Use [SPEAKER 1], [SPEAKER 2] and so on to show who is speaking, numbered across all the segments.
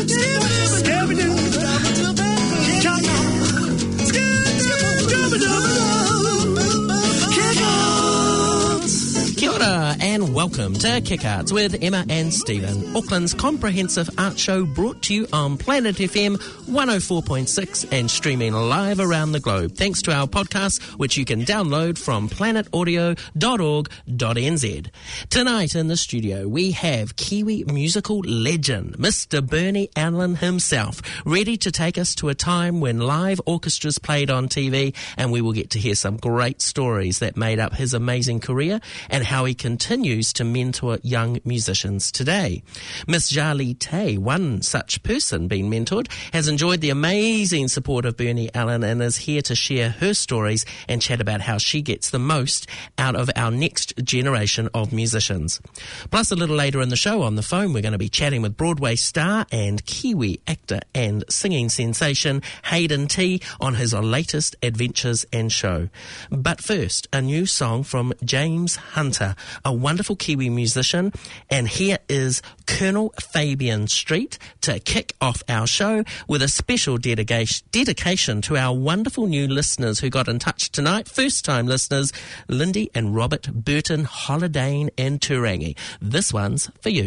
[SPEAKER 1] And welcome to Kick Arts with Emma and Stephen, Auckland's comprehensive art show brought to you on Planet FM 104.6 and streaming live around the globe thanks to our podcast, which you can download from planetaudio.org.nz. Tonight in the studio we have Kiwi musical legend Mr. Bernie Allen himself, ready to take us to a time when live orchestras played on TV, and we will get to hear some great stories that made up his amazing career and how he continues to mentor young musicians today. Miss Jali Tay, one such person being mentored, has enjoyed the amazing support of Bernie Allen and is here to share her stories and chat about how she gets the most out of our next generation of musicians. Plus, a little later in the show on the phone, we're going to be chatting with Broadway star and Kiwi actor and singing sensation Hayden T on his latest adventures and show. But first, a new song from James Hunter, a wonderful Kiwi musician, and here is Colonel Fabian Street to kick off our show with a special dedication to our wonderful new listeners who got in touch tonight, first-time listeners, Lindy and Robert Burton Holidane in Turangi. This one's for you.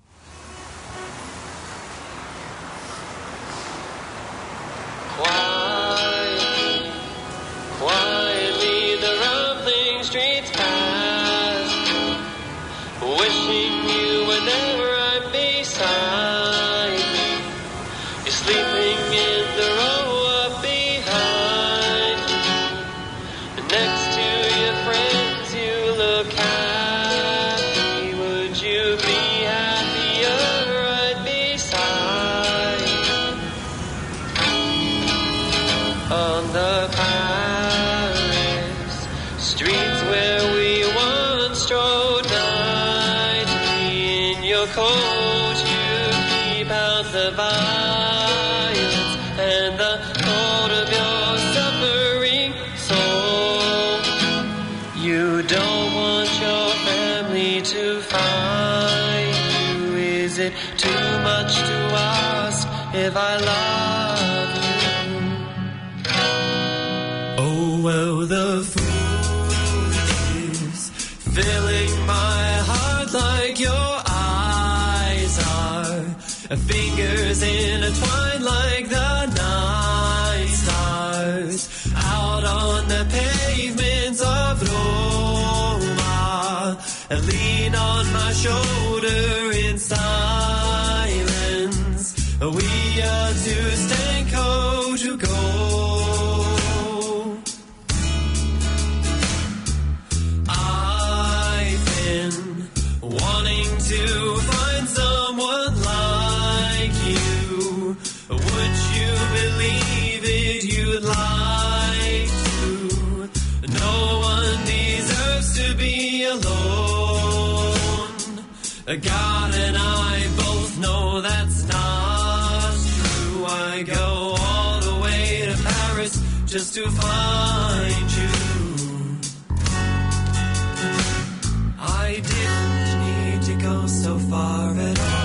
[SPEAKER 2] Quietly the rambling streets pass, wishing you were never right beside me. You're sleeping in the row up behind me, next to your friends you look happy. Would you be happier right beside me? On the Paris streets where we once strode nightly, in your coat you keep out the violence and the thought of your suffering soul. You don't want your family to find you. Is it too much to ask if I love you? Oh, well, the food is filling my heart like your eyes are. Fingers intertwined like the night stars. Out on the pavements of Roma, lean on my shoulder in silence. We are too stanco to go. Wanting to find someone like you. Would you believe it? You'd like to. No one deserves to be alone. God and I both know that's not true. I go all the way to Paris just to find you. I didn't need to go so far at all.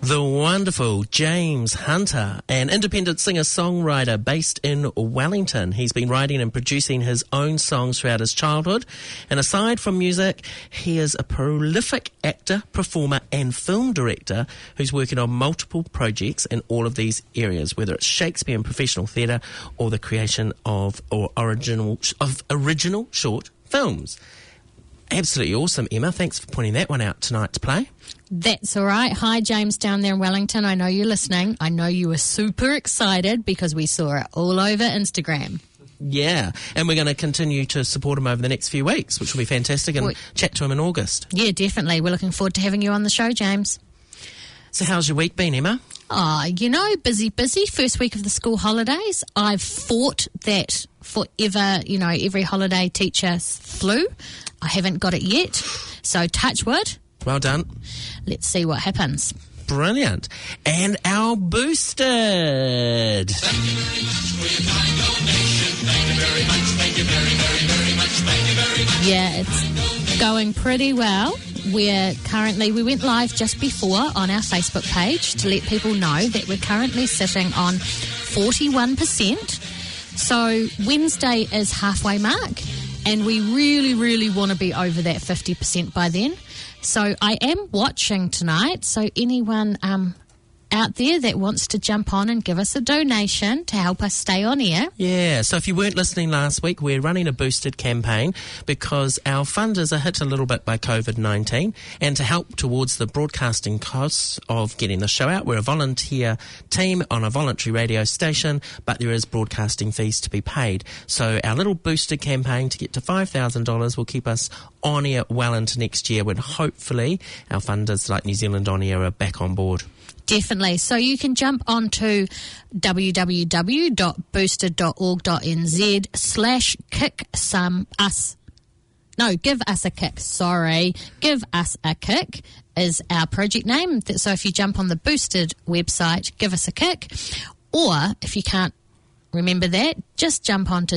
[SPEAKER 1] The wonderful James Hunter, an independent singer-songwriter based in Wellington. He's been writing and producing his own songs throughout his childhood. And aside from music, he is a prolific actor, performer and film director who's working on multiple projects in all of these areas, whether it's Shakespeare and professional theatre or the creation of original short films. Absolutely awesome, Emma. Thanks for pointing that one out tonight to play.
[SPEAKER 3] That's all right. Hi, James, down there in Wellington. I know you're listening. I know you were super excited because we saw it all over Instagram.
[SPEAKER 1] Yeah, and we're going to continue to support him over the next few weeks, which will be fantastic, and chat to him in August.
[SPEAKER 3] Yeah, definitely. We're looking forward to having you on the show, James.
[SPEAKER 1] So how's your week been, Emma?
[SPEAKER 3] Oh, busy. First week of the school holidays. I've fought that forever, every holiday teacher flu. I haven't got it yet. So touch wood.
[SPEAKER 1] Well done.
[SPEAKER 3] Let's see what happens.
[SPEAKER 1] Brilliant. And our boosted.
[SPEAKER 4] Thank you very much for your kind donation. Thank you very much. Thank you very, very, very much. Thank you very much.
[SPEAKER 3] Yeah, it's going pretty well. We went live just before on our Facebook page to let people know that we're currently sitting on 41%. So Wednesday is halfway mark, and we really, really want to be over that 50% by then. So I am watching tonight, so anyone out there that wants to jump on and give us a donation to help us stay on air.
[SPEAKER 1] Yeah, so if you weren't listening last week, we're running a boosted campaign because our funders are hit a little bit by COVID-19, and to help towards the broadcasting costs of getting the show out, we're a volunteer team on a voluntary radio station, but there is broadcasting fees to be paid. So our little boosted campaign to get to $5,000 will keep us on air well into next year, when hopefully our funders like New Zealand On Air are back on board.
[SPEAKER 3] Definitely. So you can jump onto www.boosted.org.nz/kick-some-us. No, Give Us a Kick. Sorry. Give Us a Kick is our project name. So if you jump on the Boosted website, Give Us a Kick. Or if you can't remember that, just jump onto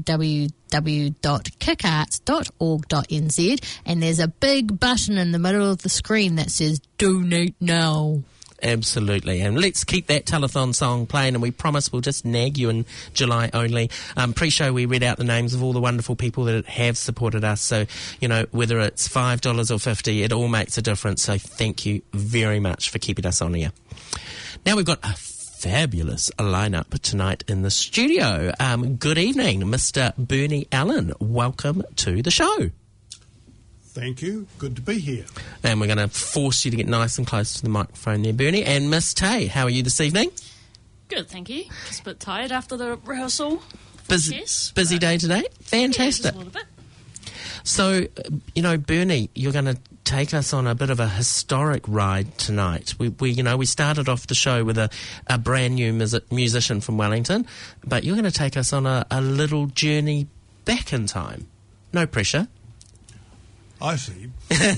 [SPEAKER 3] www.kickarts.org.nz, and there's a big button in the middle of the screen that says Donate Now.
[SPEAKER 1] Absolutely, and let's keep that telethon song playing, and we promise we'll just nag you in July only. Pre-show we read out the names of all the wonderful people that have supported us, so whether it's $5 or $50, it all makes a difference. So thank you very much for keeping us on here. Now we've got a fabulous lineup tonight in the studio. Good evening, Mr. Bernie Allen. Welcome to the show.
[SPEAKER 5] Thank you. Good to be here.
[SPEAKER 1] And we're going to force you to get nice and close to the microphone there, Bernie. And Miss Tay, how are you this evening?
[SPEAKER 6] Good, thank you. Just a bit tired after the rehearsal.
[SPEAKER 1] Busy day today? Fantastic.
[SPEAKER 6] Yeah, just a little bit.
[SPEAKER 1] So, Bernie, you're going to take us on a bit of a historic ride tonight. We started off the show with a brand new musician from Wellington, but you're going to take us on a little journey back in time. No pressure.
[SPEAKER 5] I see.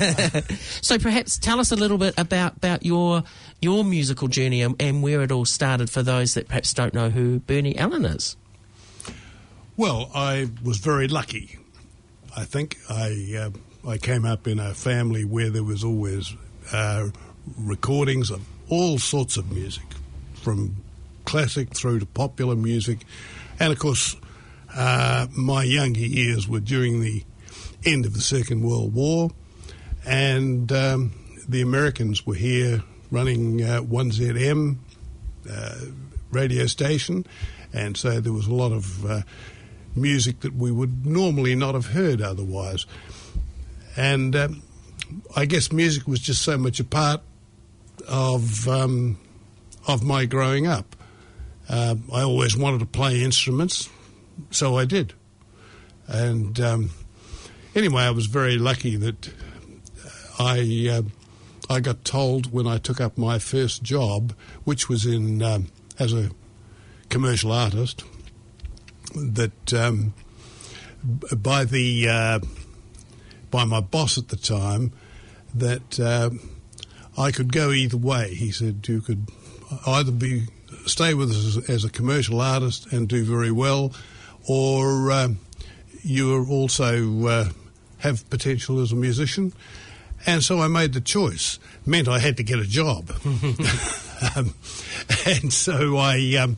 [SPEAKER 1] So perhaps tell us a little bit about your musical journey and where it all started for those that perhaps don't know who Bernie Allen is.
[SPEAKER 5] Well, I was very lucky. I think I came up in a family where there was always recordings of all sorts of music, from classic through to popular music. And, of course, my younger years were during the end of the Second World War, and the Americans were here running 1ZM radio station, and so there was a lot of music that we would normally not have heard otherwise. And I guess music was just so much a part of my growing up. I always wanted to play instruments, so I did. And anyway, I was very lucky that I got told when I took up my first job, which was in as a commercial artist, that by my boss at the time, that I could go either way. He said you could either stay with us as a commercial artist and do very well, or you also have potential as a musician. And so I made the choice. Meant I had to get a job. And so I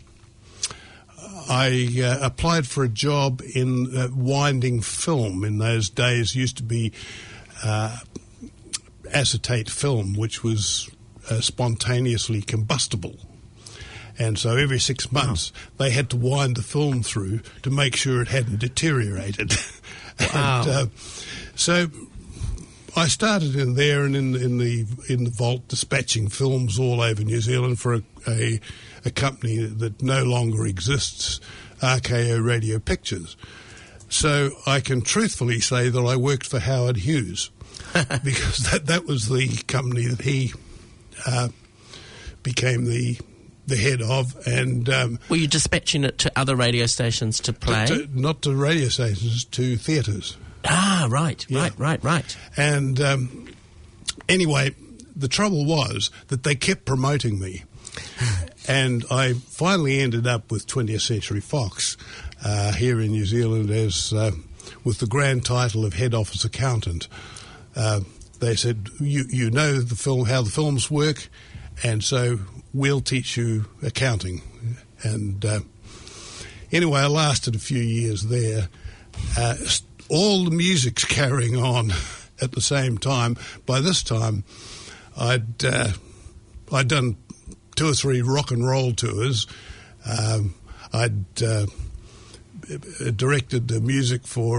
[SPEAKER 5] applied for a job in winding film. In those days, used to be acetate film, which was spontaneously combustible. And so every 6 months, they had to wind the film through to make sure it hadn't deteriorated.
[SPEAKER 1] Wow.
[SPEAKER 5] And, so I started in there and in the vault, dispatching films all over New Zealand for a company that no longer exists, RKO Radio Pictures. So I can truthfully say that I worked for Howard Hughes because that was the company that he became the head of. And
[SPEAKER 1] were you dispatching it to other radio stations to play?
[SPEAKER 5] Not to radio stations, to theatres.
[SPEAKER 1] Ah, right.
[SPEAKER 5] And anyway, the trouble was that they kept promoting me. And I finally ended up with 20th Century Fox here in New Zealand as with the grand title of head office accountant. They said, you know the film, how the films work, and so we'll teach you accounting. And anyway, I lasted a few years there. All the music's carrying on at the same time. By this time, I'd done 2 or 3 rock and roll tours. I'd directed the music for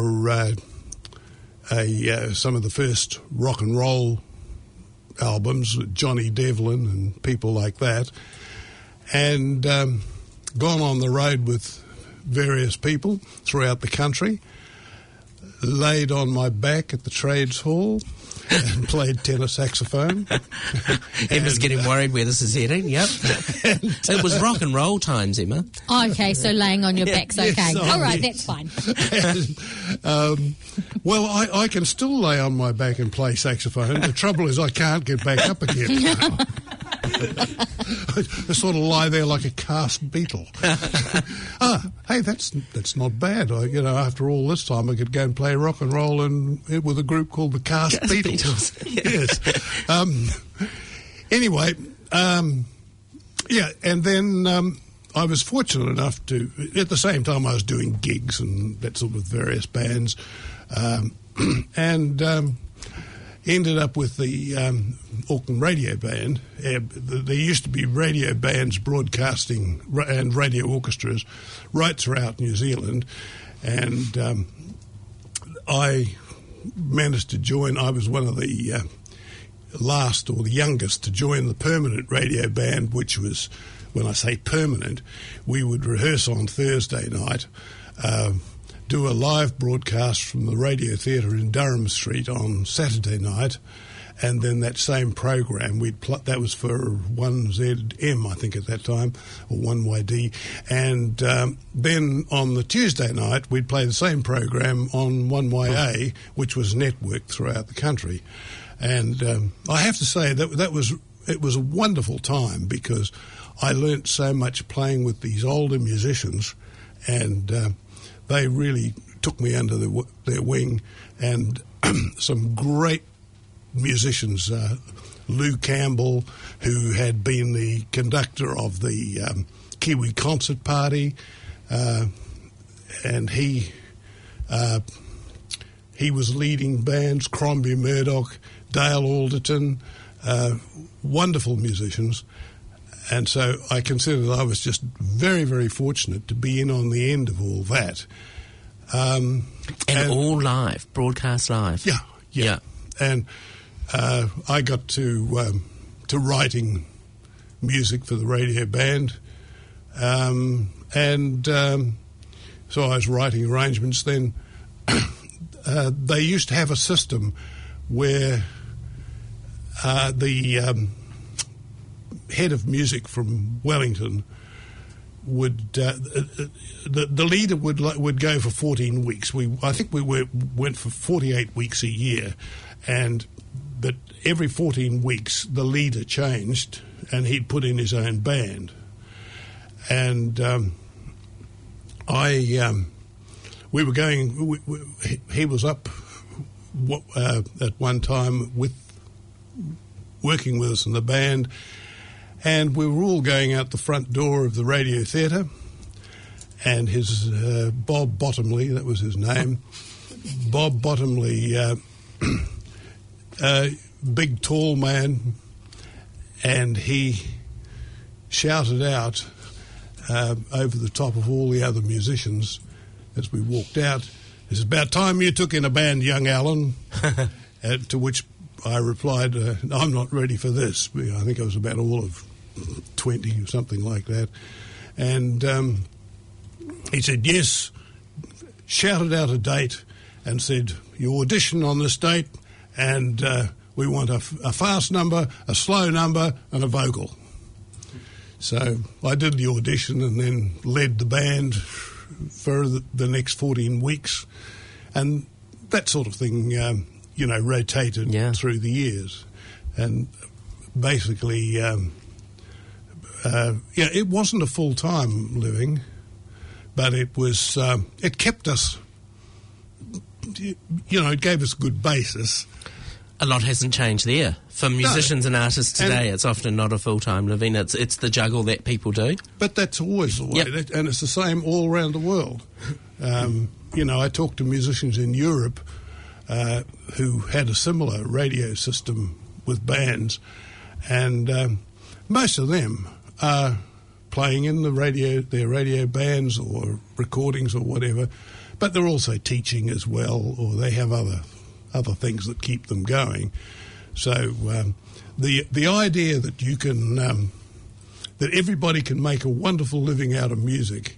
[SPEAKER 5] some of the first rock and roll albums, Johnny Devlin and people like that, and gone on the road with various people throughout the country, laid on my back at the Trades Hall and played tenor saxophone.
[SPEAKER 1] Emma's getting worried where this is heading, yep. It was rock and roll times, Emma.
[SPEAKER 3] Okay, so laying on your back's okay.
[SPEAKER 5] Yes,
[SPEAKER 3] All right, that's fine.
[SPEAKER 5] And, well, I can still lay on my back and play saxophone. The trouble is I can't get back up again. I sort of lie there like a cast beetle. Hey, that's not bad. After all this time, I could go and play rock and roll with a group called the Cast Beatles. Yes. Anyway, and then I was fortunate enough to, at the same time, I was doing gigs and that sort of with various bands, and ended up with the Auckland Radio Band. There used to be radio bands broadcasting and radio orchestras right throughout New Zealand, and I managed to join. I was one of the last or the youngest to join the permanent radio band, which was, when I say permanent, we would rehearse on Thursday night, do a live broadcast from the Radio Theatre in Durham Street on Saturday night, and then that same program, that was for 1ZM, I think, at that time, or 1YD, and then on the Tuesday night, we'd play the same program on 1YA, which was networked throughout the country. And I have to say that it was a wonderful time, because I learnt so much playing with these older musicians, and they really took me under their wing, and some great musicians, Lou Campbell, who had been the conductor of the Kiwi Concert Party, and he was leading bands, Crombie Murdoch, Dale Alderton, wonderful musicians. And so I consider that I was just very, very fortunate to be in on the end of all that.
[SPEAKER 1] And all live, broadcast live.
[SPEAKER 5] Yeah. And I got to writing music for the radio band. So I was writing arrangements then. They used to have a system where the head of music from Wellington would the leader would go for 14 weeks. I think we went for 48 weeks a year, but every 14 weeks the leader changed and he'd put in his own band. And we were going. He was up at one time with working with us in the band, and we were all going out the front door of the Radio Theatre, and his Bob Bottomley, that was his name, Bob Bottomley, big tall man, and he shouted out over the top of all the other musicians as we walked out, "It's about time you took in a band, young Alan." To which I replied, "I'm not ready for this." I think I was about all of 20 or something like that. And he said, "Yes," shouted out a date and said, "You audition on this date, and we want a fast number, a slow number, and a vocal." So I did the audition and then led the band for the next 14 weeks. And that sort of thing, rotated through the years. And basically, it wasn't a full-time living, but it was, it kept us, it gave us a good basis.
[SPEAKER 1] A lot hasn't changed there. For musicians and artists today, it's often not a full-time living. It's the juggle that people do.
[SPEAKER 5] But that's always the way, and it's the same all around the world. I talked to musicians in Europe who had a similar radio system with bands, and most of them are playing in their radio bands or recordings or whatever, but they're also teaching as well, or they have other things that keep them going. So the idea that you can that everybody can make a wonderful living out of music,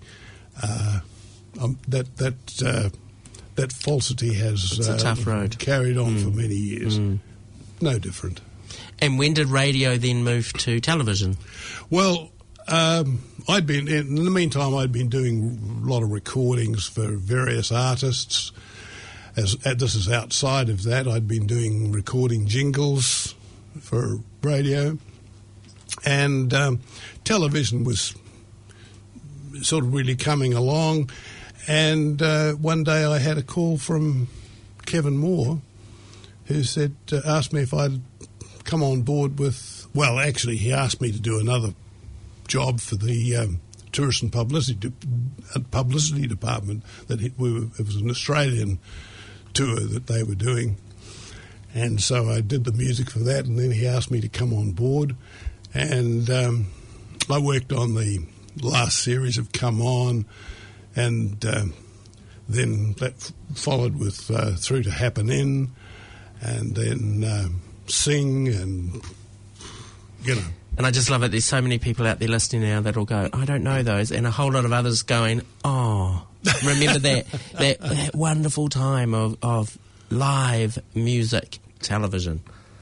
[SPEAKER 5] that falsity has
[SPEAKER 1] it's a tough road.
[SPEAKER 5] Carried on for many years. No different.
[SPEAKER 1] And when did radio then move to television?
[SPEAKER 5] Well, in the meantime, I'd been doing a lot of recordings for various artists. This is outside of that. I'd been doing recording jingles for radio, and television was sort of really coming along. And one day I had a call from Kevin Moore, who asked me if I'd come on board with. Well, actually, he asked me to do another job for the Tourist and Publicity Department. It was an Australian tour that they were doing, and so I did the music for that, and then he asked me to come on board, and I worked on the last series of Come On, and then that followed with Through to Happen In, and then Sing, and
[SPEAKER 1] And I just love it. There's so many people out there listening now that'll go, "I don't know those," and a whole lot of others going, "Oh, remember that wonderful time of live music television."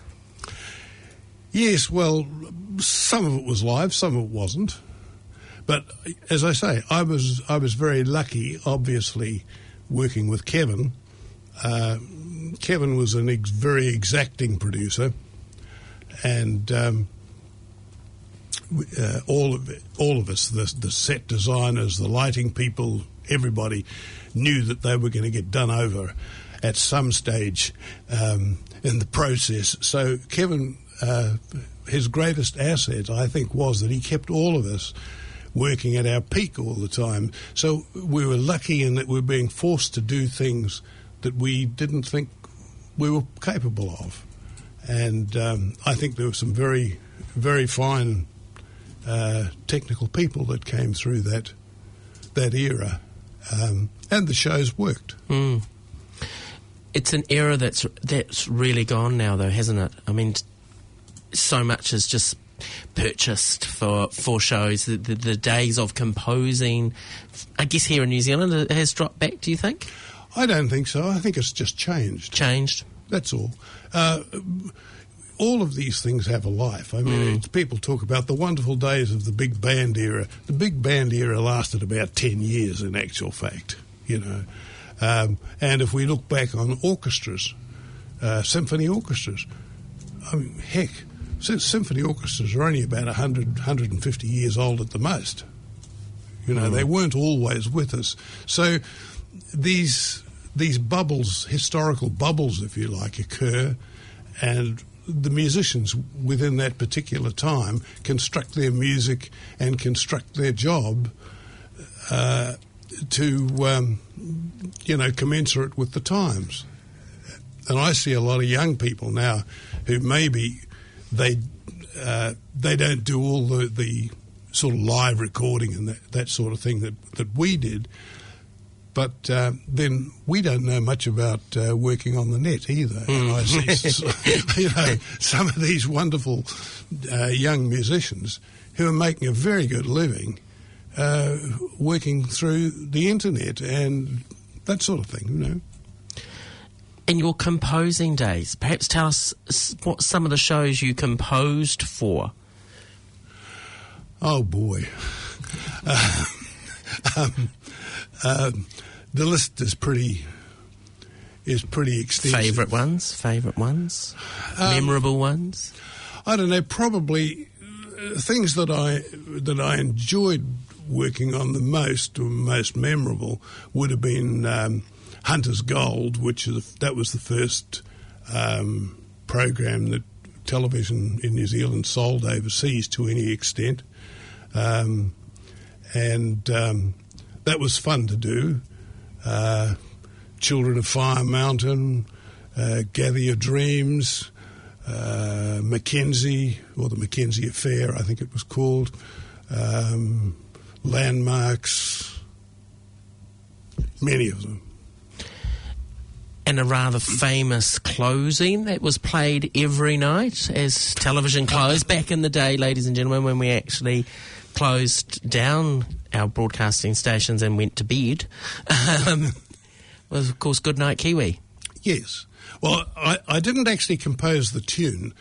[SPEAKER 5] Yes, well, some of it was live, some of it wasn't. But as I say, I was very lucky, obviously, working with Kevin. Kevin was a very exacting producer, and all of us, the set designers, the lighting people, everybody knew that they were going to get done over at some stage in the process. So Kevin, his greatest asset, I think, was that he kept all of us working at our peak all the time. So we were lucky in that we were being forced to do things that we didn't think we were capable of. And I think there were some very, very fine technical people that came through that era. And the shows worked.
[SPEAKER 1] It's an era that's really gone now, though, hasn't it? I mean, so much is just purchased for shows. The days of composing, I guess here in New Zealand, has dropped back, do you think?
[SPEAKER 5] I don't think so. I think it's just changed.
[SPEAKER 1] Changed?
[SPEAKER 5] That's all. All of these things have a life. I mean, people talk about the wonderful days of the big band era. The big band era lasted about 10 years in actual fact, and if we look back on orchestras, symphony orchestras, I mean, heck, symphony orchestras are only about 100, 150 years old at the most. They weren't always with us. So these bubbles, historical bubbles, if you like, occur, and the musicians within that particular time construct their music and construct their job to commensurate with the times. And I see a lot of young people now who maybe they don't do all the sort of live recording and that sort of thing that we did. But then we don't know much about working on the net either. And I see, some of these wonderful young musicians who are making a very good living working through the internet and that sort of thing,
[SPEAKER 1] In your composing days, perhaps tell us what some of the shows you composed for.
[SPEAKER 5] Oh, boy. The list is pretty extensive.
[SPEAKER 1] Favourite ones? Memorable ones?
[SPEAKER 5] I don't know, probably things that I enjoyed working on the most, or most memorable, would have been Hunter's Gold, that was the first program that television in New Zealand sold overseas to any extent. And that was fun to do. Children of Fire Mountain, Gather Your Dreams, Mackenzie, or the Mackenzie Affair, I think it was called, Landmarks, many of them.
[SPEAKER 1] And a rather famous closing that was played every night as television closed back in the day, ladies and gentlemen, when we actually closed down our broadcasting stations and went to bed, was, of course, Goodnight Kiwi.
[SPEAKER 5] Yes. Well, I didn't actually compose the tune.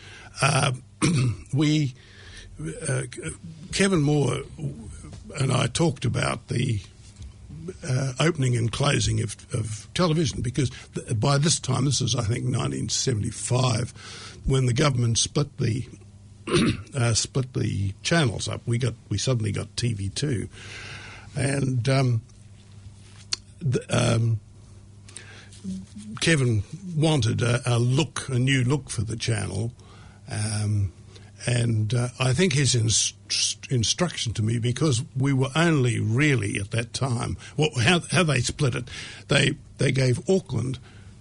[SPEAKER 5] Kevin Moore and I talked about the opening and closing of television, because by this time, this is I think 1975, when the government split the channels up. We suddenly got TV2, and Kevin wanted a new look for the channel, and I think his instruction to me, because we were only really at that time, how they split it, they gave Auckland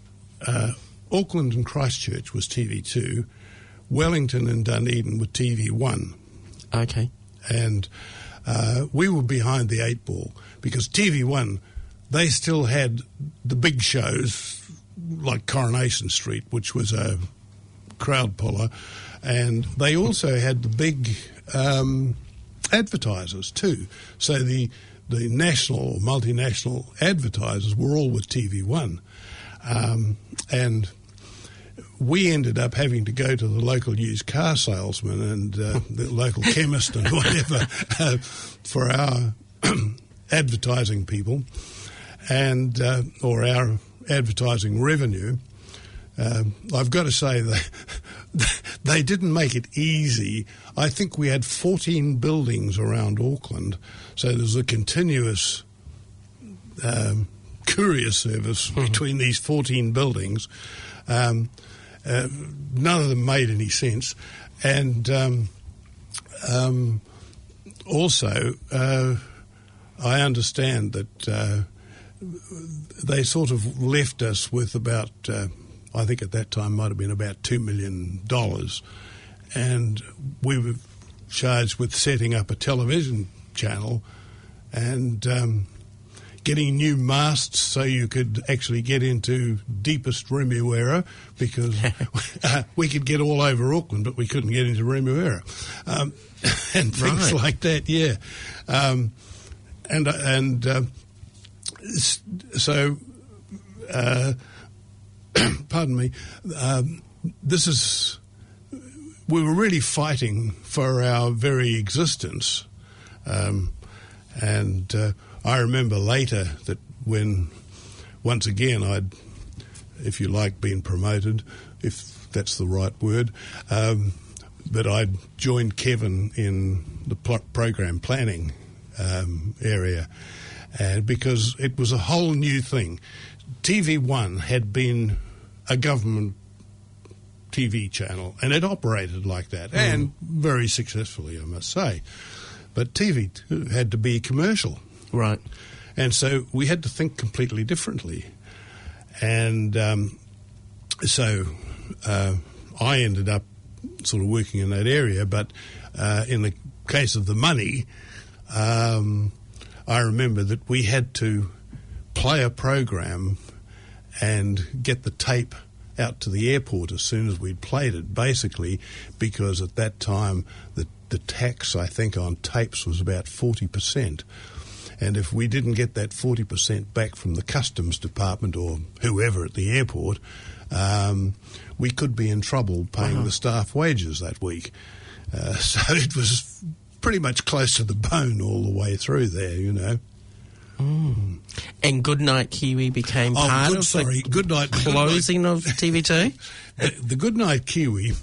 [SPEAKER 5] and Christchurch was TV2, Wellington and Dunedin were TV1.
[SPEAKER 1] Okay.
[SPEAKER 5] And we were behind the 8 ball, because TV1, they still had the big shows like Coronation Street, which was a crowd puller, and they also had the big advertisers too. So the national or multinational advertisers were all with TV1, and we ended up having to go to the local used car salesman and the local chemist and whatever for our advertising people and or our advertising revenue. I've got to say that they didn't make it easy. I think we had 14 buildings around Auckland, so there was a continuous courier service between these 14 buildings. None of them made any sense. And also, I understand that they sort of left us with about, I think at that time might have been about $2 million, and we were charged with setting up a television channel and getting new masts so you could actually get into deepest Remuera, because we could get all over Auckland, but we couldn't get into Remuera, and things like that. Yeah, so pardon me. We were really fighting for our very existence, and I remember later that when, once again, I'd, if you like, been promoted, if that's the right word, but I'd joined Kevin in the program planning area, because it was a whole new thing. TV1 had been a government TV channel, and it operated like that, and very successfully, I must say. But TV had to be commercial.
[SPEAKER 1] Right.
[SPEAKER 5] And so we had to think completely differently. And so I ended up sort of working in that area, but in the case of the money, I remember that we had to play a program and get the tape out to the airport as soon as we'd played it, basically because at that time the tax, I think, on tapes was about 40%. And if we didn't get that 40% back from the customs department or whoever at the airport, we could be in trouble paying the staff wages that week. So it was pretty much close to the bone all the way through there, you know.
[SPEAKER 1] And Goodnight Kiwi became part of the closing of TV2?
[SPEAKER 5] The Goodnight Kiwi,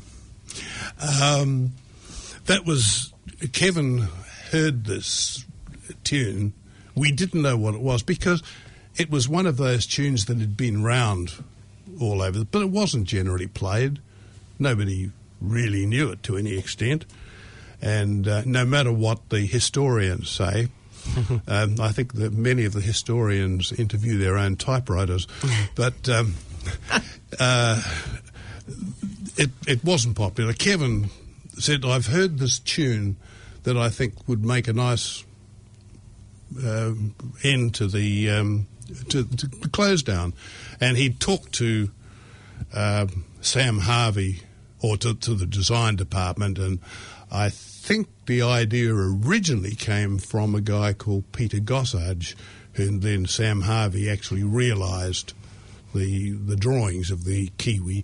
[SPEAKER 5] that was... Kevin heard this tune. We didn't know what it was because it was one of those tunes that had been round all over, but it wasn't generally played. Nobody really knew it to any extent. And no matter what the historians say, I think that many of the historians interview their own typewriters, but it wasn't popular. Kevin said, I've heard this tune that I think would make a nice end to the close down. And he talked to Sam Harvey, or to the design department, and I think the idea originally came from a guy called Peter Gossage, who then Sam Harvey actually realised the drawings of the Kiwi.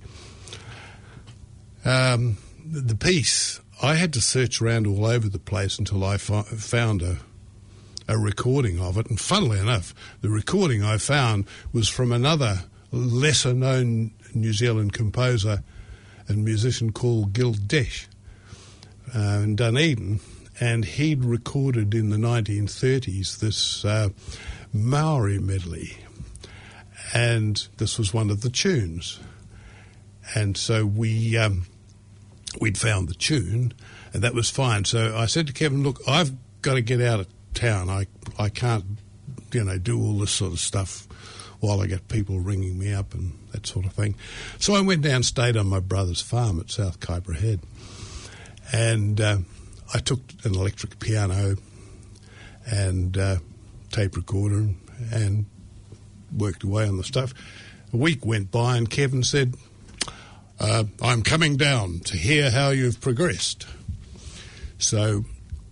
[SPEAKER 5] The piece, I had to search around all over the place until I found a recording of it, and funnily enough, the recording I found was from another lesser-known New Zealand composer and musician called Gil Desch in Dunedin, and he'd recorded in the 1930s this Maori medley, and this was one of the tunes. And so we'd found the tune, and that was fine. So I said to Kevin, look, I've got to get out of town. I can't, do all this sort of stuff while I get people ringing me up and that sort of thing. So I went down, stayed on my brother's farm at South Khyber Head, and I took an electric piano and tape recorder and worked away on the stuff. A week went by and Kevin said, I'm coming down to hear how you've progressed. So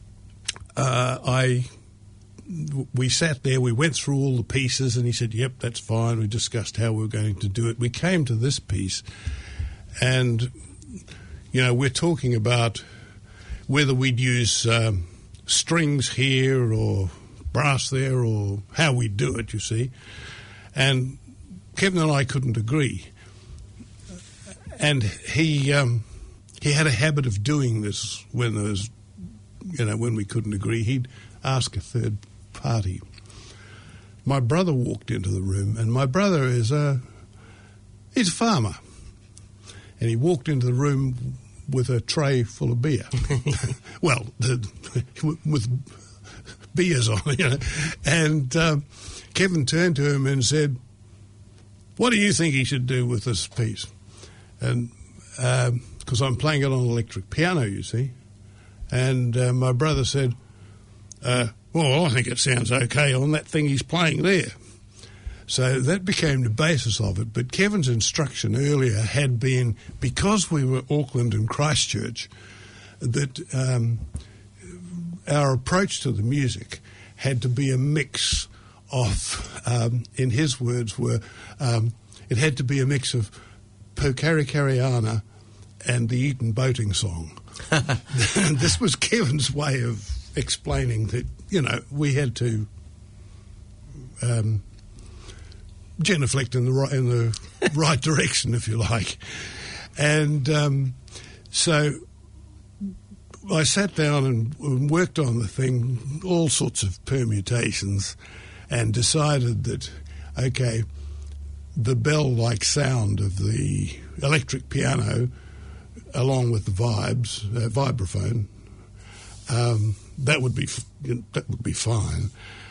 [SPEAKER 5] we sat there, we went through all the pieces, and he said, yep, that's fine. We discussed how we were going to do it. We came to this piece, and, we're talking about whether we'd use strings here or brass there or how we'd do it, you see. And Kevin and I couldn't agree. And he had a habit of doing this when there was, when we couldn't agree. He'd ask a third party. My brother walked into the room, and my brother he's a farmer, and he walked into the room with a tray full of beer. Well, with beers on it, And Kevin turned to him and said, what do you think he should do with this piece? And because I'm playing it on electric piano, you see. And my brother said, well, I think it sounds okay on that thing he's playing there. So that became the basis of it. But Kevin's instruction earlier had been, because we were Auckland and Christchurch, that our approach to the music had to be a mix of, in his words, it had to be a mix of Pokarikariana and the Eton boating song. This was Kevin's way of explaining that, we had to genuflect in the right direction, if you like. And so I sat down and worked on the thing, all sorts of permutations, and decided that, okay, the bell-like sound of the electric piano along with the vibraphone, that would be fine.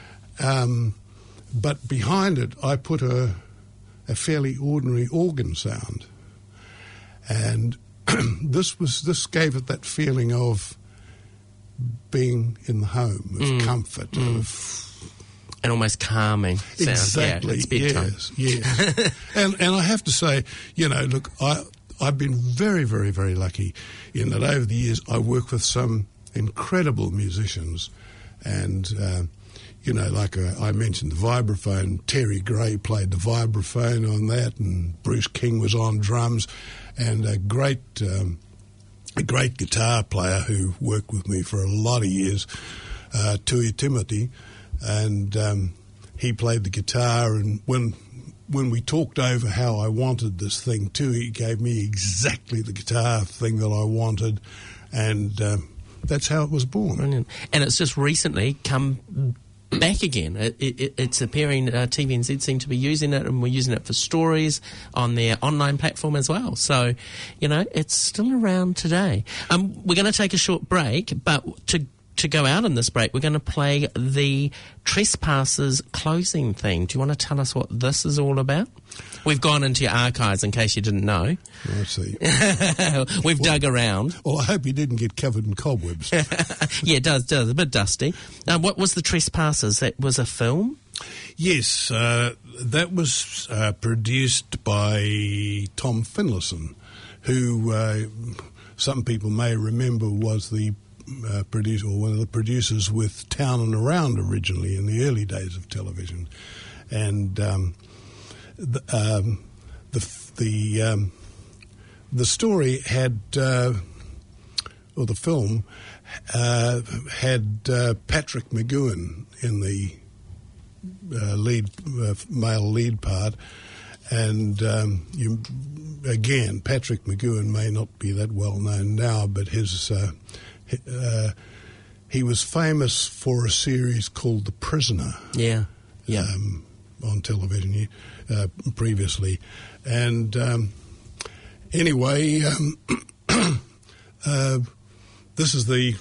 [SPEAKER 5] But behind it, I put a fairly ordinary organ sound, and this gave it that feeling of being in the home, of comfort,
[SPEAKER 1] and almost calming sound.
[SPEAKER 5] Exactly.
[SPEAKER 1] Yeah, it's bedtime.
[SPEAKER 5] Yes. and I have to say, look, I've been very, very, very lucky in that over the years I work with some incredible musicians, and like I mentioned the vibraphone. Terry Gray played the vibraphone on that, and Bruce King was on drums, and a great guitar player who worked with me for a lot of years, Tui Timothy, and he played the guitar. And when we talked over how I wanted this thing, Tui gave me exactly the guitar thing that I wanted, and that's how it was born.
[SPEAKER 1] Brilliant. And it's just recently come back again. It's appearing, TVNZ seem to be using it, and we're using it for stories on their online platform as well. So, it's still around today. We're going to take a short break, but to go out in this break, we're going to play the Trespassers closing theme. Do you want to tell us what this is all about? We've gone into your archives in case you didn't know.
[SPEAKER 5] I see.
[SPEAKER 1] We've dug around.
[SPEAKER 5] Well, I hope you didn't get covered in cobwebs.
[SPEAKER 1] Yeah, it does, a bit dusty. What was the Trespassers? That was a film?
[SPEAKER 5] Yes, that was produced by Tom Finlayson, who some people may remember was the producer, or one of the producers with Town and Around originally in the early days of television, and the story had, or the film had Patrick McGowan in the male lead part, and Patrick McGowan may not be that well known now, but he was famous for a series called The Prisoner. Yeah. On television previously, and anyway, this is the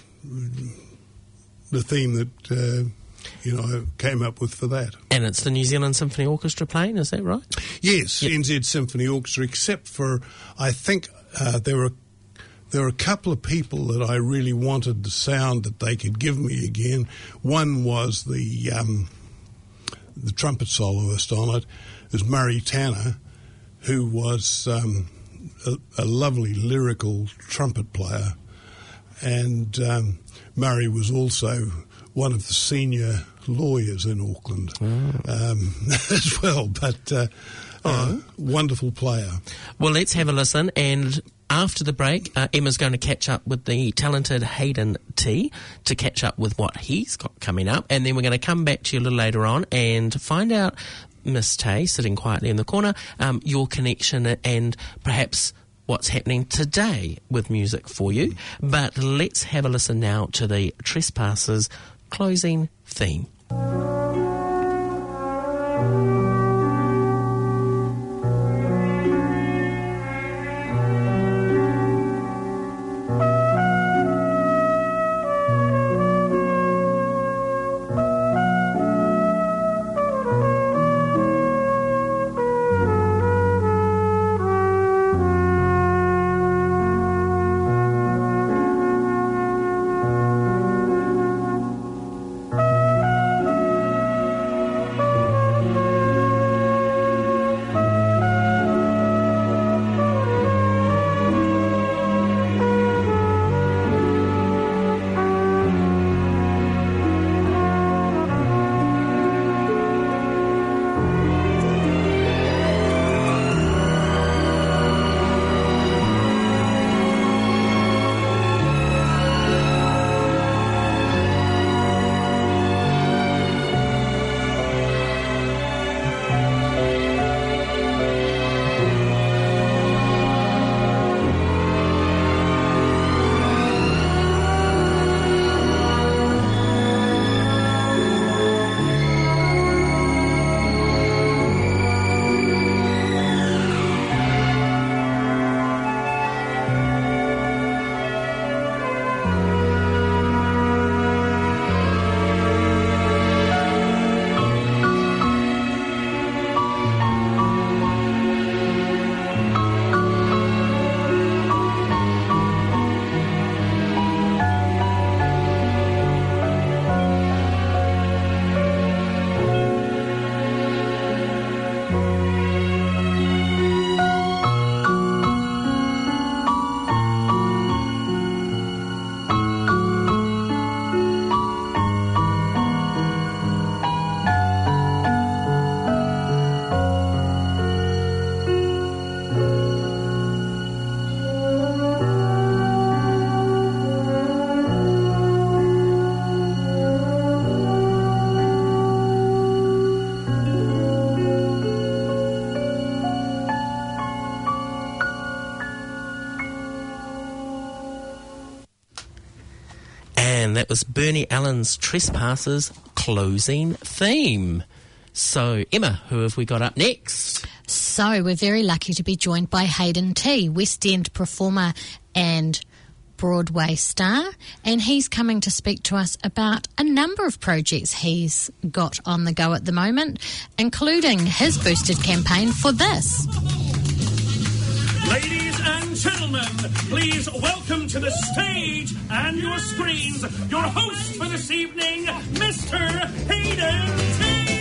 [SPEAKER 5] theme that I came up with for that.
[SPEAKER 1] And it's the New Zealand Symphony Orchestra playing, is that right?
[SPEAKER 5] Yes,
[SPEAKER 1] yep.
[SPEAKER 5] NZ Symphony Orchestra, except for I think there were a couple of people that I really wanted the sound that they could give me again. One was the trumpet soloist on it is Murray Tanner, who was a lovely lyrical trumpet player, and Murray was also one of the senior lawyers in Auckland as well, but wonderful player.
[SPEAKER 1] Well, let's have a listen, and after the break, Emma's going to catch up with the talented Hayden T to catch up with what he's got coming up, and then we're going to come back to you a little later on and find out, Miss Tay, sitting quietly in the corner, your connection and perhaps what's happening today with music for you. But let's have a listen now to the Trespassers closing theme. that was Bernie Allen's Trespassers closing theme. So, Emma, who have we got up next?
[SPEAKER 3] So, we're very lucky to be joined by Hayden T, West End performer and Broadway star, and he's coming to speak to us about a number of projects he's got on the go at the moment, including his boosted campaign for this.
[SPEAKER 7] Ladies and gentlemen, please welcome to the stage and your screens your host for this evening, Mr. Hayden T.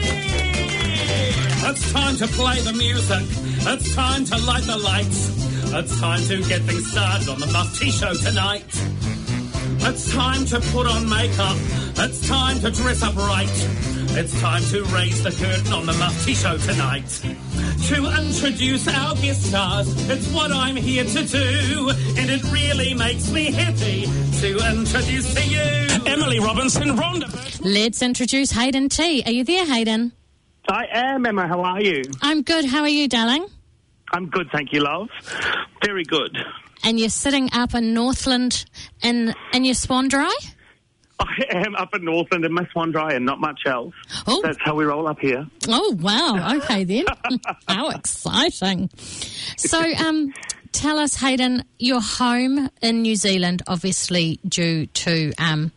[SPEAKER 7] It's time to play the music. It's time to light the lights. It's time to get things started on the Muff T Show tonight. It's time to put on makeup. It's time to dress up right. It's time to raise the curtain on the Muff T Show tonight. To introduce our guest stars, it's what I'm here to do, and it really makes me happy to introduce to you Emily Robinson, Rhonda.
[SPEAKER 3] Let's introduce Hayden T. Are you there, Hayden?
[SPEAKER 8] I am, Emma. How are you?
[SPEAKER 3] I'm good. How are you, darling?
[SPEAKER 8] I'm good, thank you, love. Very good.
[SPEAKER 3] And you're sitting up in Northland in your Swan Dry?
[SPEAKER 8] I am up in Northland in my Swan Dry and not much else.
[SPEAKER 3] Oh.
[SPEAKER 8] That's how we roll up here.
[SPEAKER 3] Oh, wow. Okay, then. How exciting. So, tell us, Hayden, you're home in New Zealand, obviously due to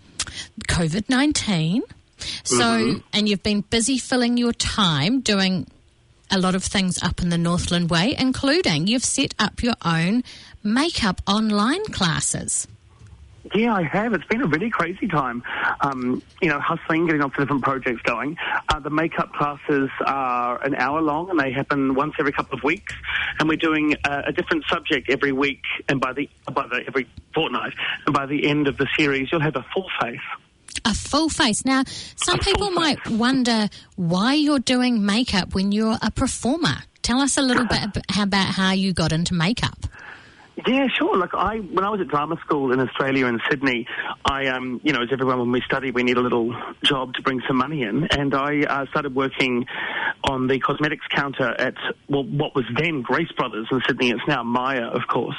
[SPEAKER 3] COVID-19. So, and you've been busy filling your time doing a lot of things up in the Northland way, including you've set up your own makeup online classes.
[SPEAKER 8] Yeah, I have. It's been a really crazy time, hustling, getting lots of different projects going. The makeup classes are an hour long, and they happen once every couple of weeks. And we're doing a different subject every week, and every fortnight. And by the end of the series, you'll have a full face.
[SPEAKER 3] A full face. Now, some people might wonder why you're doing makeup when you're a performer. Tell us a little bit about how you got into makeup.
[SPEAKER 8] Yeah, sure. Look, when I was at drama school in Australia in Sydney, as everyone, when we study, we need a little job to bring some money in, and I started working on the cosmetics counter at what was then Grace Brothers in Sydney. It's now Maya, of course.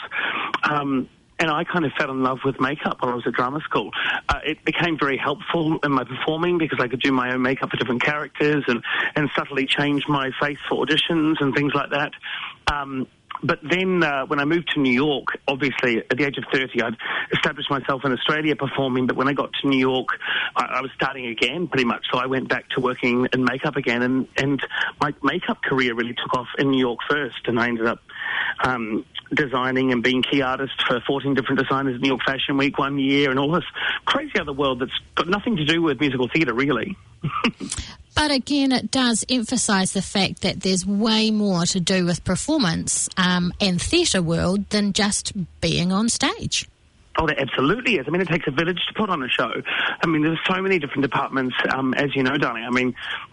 [SPEAKER 8] And I kind of fell in love with makeup while I was at drama school. It became very helpful in my performing because I could do my own makeup for different characters and subtly change my face for auditions and things like that. But then when I moved to New York, obviously at the age of 30, I'd established myself in Australia performing. But when I got to New York, I was starting again pretty much. So I went back to working in makeup again. And my makeup career really took off in New York first. And I ended up designing and being key artist for 14 different designers at New York Fashion Week one year and all this crazy other world that's got nothing to do with musical theatre, really.
[SPEAKER 3] But again, it does emphasise the fact that there's way more to do with performance and theatre world than just being on stage.
[SPEAKER 8] Oh, there absolutely is. I mean, it takes a village to put on a show. I mean, there's so many different departments, as you know, darling. I mean,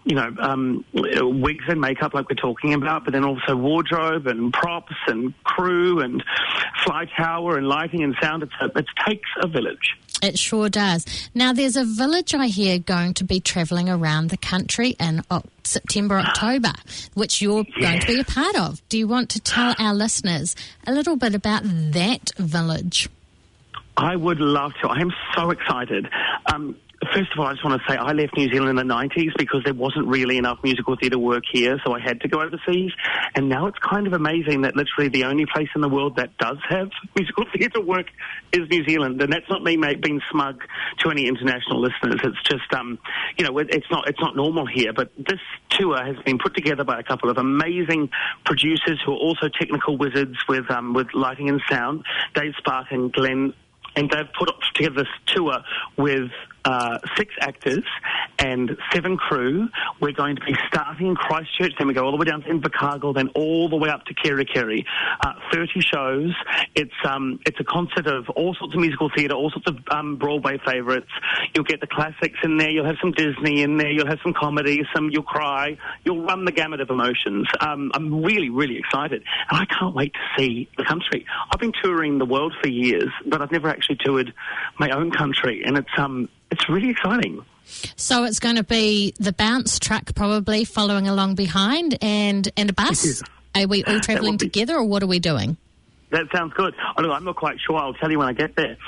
[SPEAKER 8] wigs and makeup like we're talking about, but then also wardrobe and props and crew and fly tower and lighting and sound. It takes a village.
[SPEAKER 3] It sure does. Now, there's a village I hear going to be travelling around the country in September, October, which you're going to be a part of. Do you want to tell our listeners a little bit about that village?
[SPEAKER 8] I would love to. I am so excited. First of all, I just want to say I left New Zealand in the 90s because there wasn't really enough musical theatre work here, so I had to go overseas. And now it's kind of amazing that literally the only place in the world that does have musical theatre work is New Zealand. And that's not me being smug to any international listeners. It's just, it's not normal here. But this tour has been put together by a couple of amazing producers who are also technical wizards with lighting and sound, Dave Spark and Glenn. And they've put together this tour with 6 actors and 7 crew. We're going to be starting in Christchurch, then we go all the way down to Invercargill, then all the way up to Kerikeri. 30 shows. It's a concert of all sorts of musical theatre, all sorts of Broadway favourites. You'll get the classics in there. You'll have some Disney in there. You'll have some comedy. You'll cry. You'll run the gamut of emotions. I'm really, really excited, and I can't wait to see the country. I've been touring the world for years, but I've never actually toured my own country, and it's really exciting.
[SPEAKER 3] So it's going to be the bounce truck probably following along behind and a bus? Are we all travelling together, or what are we doing?
[SPEAKER 8] That sounds good. Although I'm not quite sure. I'll tell you when I get there.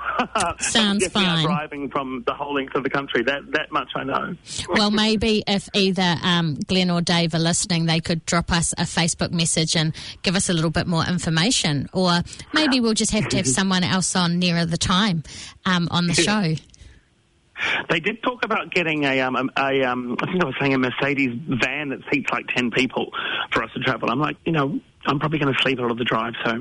[SPEAKER 3] Sounds fine.
[SPEAKER 8] Driving from the whole length of the country. That much I know.
[SPEAKER 3] Well, maybe if either Glenn or Dave are listening, they could drop us a Facebook message and give us a little bit more information. Or maybe we'll just have to have someone else on nearer the time on the show.
[SPEAKER 8] They did talk about getting I think I was saying a Mercedes van that seats like 10 people for us to travel. I'm like, I'm probably going to sleep a lot of the drive, so...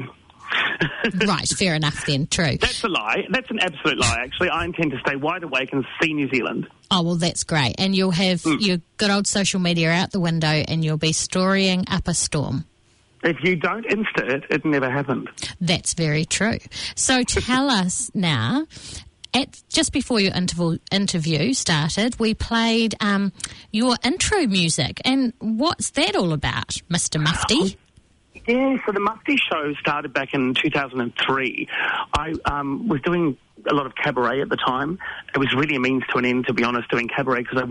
[SPEAKER 3] Right, fair enough then, true.
[SPEAKER 8] That's a lie. That's an absolute lie, actually. I intend to stay wide awake and see New Zealand.
[SPEAKER 3] Oh, well, that's great. And you'll have your good old social media out the window and you'll be storying up a storm.
[SPEAKER 8] If you don't Insta it, it never happened.
[SPEAKER 3] That's very true. So tell us now... just before your interview started, we played your intro music. And what's that all about, Mr. Mufti?
[SPEAKER 8] Yeah, so the Mufti show started back in 2003. I was doing a lot of cabaret at the time. It was really a means to an end, to be honest, doing cabaret, because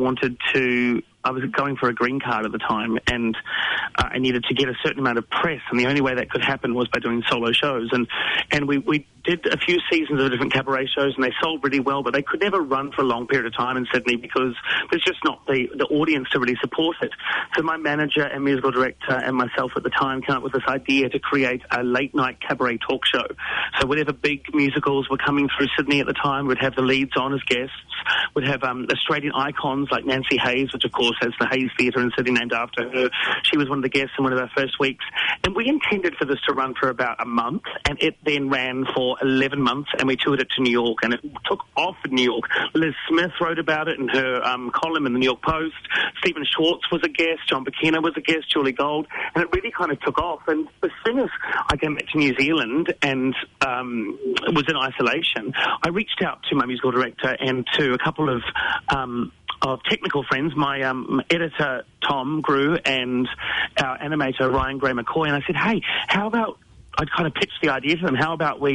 [SPEAKER 8] I was going for a green card at the time, and I needed to get a certain amount of press, and the only way that could happen was by doing solo shows. And we did a few seasons of different cabaret shows, and they sold really well, but they could never run for a long period of time in Sydney because there's just not the audience to really support it. So my manager and musical director and myself at the time came up with this idea to create a late-night cabaret talk show. So whatever big musicals were coming through Sydney at the time, we'd have the leads on as guests. We'd have Australian icons like Nancy Hayes, which of course has the Hayes Theatre in Sydney named after her. She was one of the guests in one of our first weeks. And we intended for this to run for about a month, and it then ran for 11 months, and we toured it to New York, and it took off in New York. Liz Smith wrote about it in her column in the New York Post. Stephen Schwartz was a guest. John Bukina was a guest. Julie Gold. And it really kind of took off. And as soon as I came back to New Zealand and was in isolation, I reached out to my musical director and to a couple of technical friends, my editor, Tom Grew, and our animator, Ryan Gray McCoy, and I said, hey, how about, I kind of pitched the idea to them, how about we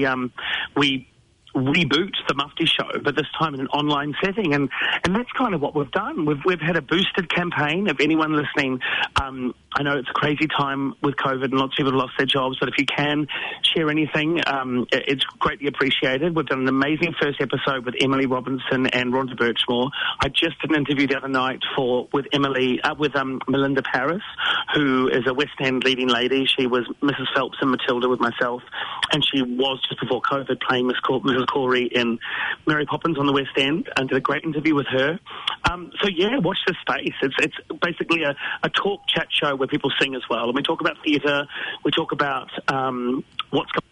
[SPEAKER 8] reboot the Mufti show, but this time in an online setting, and that's kind of what we've done. We've had a boosted campaign. If anyone listening, I know it's a crazy time with COVID and lots of people have lost their jobs, but if you can share anything, it's greatly appreciated. We've done an amazing first episode with Emily Robinson and Rhonda Birchmore. I just did an interview the other night with Melinda Paris, who is a West End leading lady. She was Mrs. Phelps and Matilda with myself, and she was just before COVID playing Mrs. Corey in Mary Poppins on the West End, and did a great interview with her. So yeah, watch this space. It's basically a talk chat show where people sing as well, and we talk about theatre. We talk about what's going.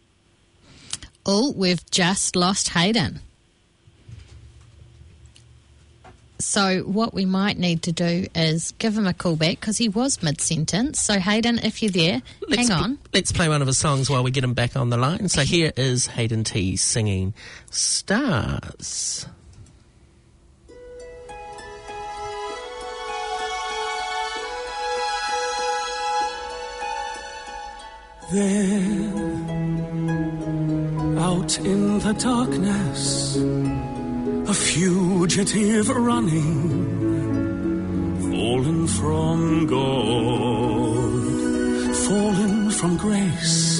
[SPEAKER 3] Oh, we've just lost Hayden. So what we might need to do is give him a call back because he was mid-sentence. So Hayden, if you're there, hang on.
[SPEAKER 1] Let's play one of his songs while we get him back on the line. So here is Hayden T singing Stars.
[SPEAKER 7] There, out in the darkness, a fugitive running, fallen from God, fallen from grace.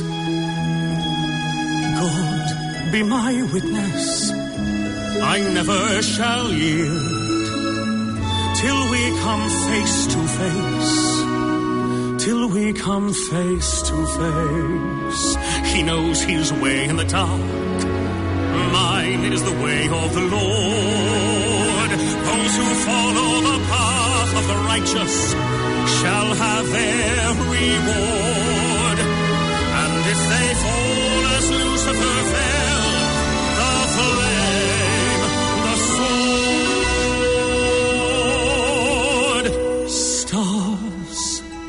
[SPEAKER 7] God, be my witness, I never shall yield, till we come face to face. Till we come face to face. He knows his way in the dark. Mine is the way of the Lord. Those who follow the path of the righteous shall have their reward. And if they fall as Lucifer fell, the flame, the sword, stars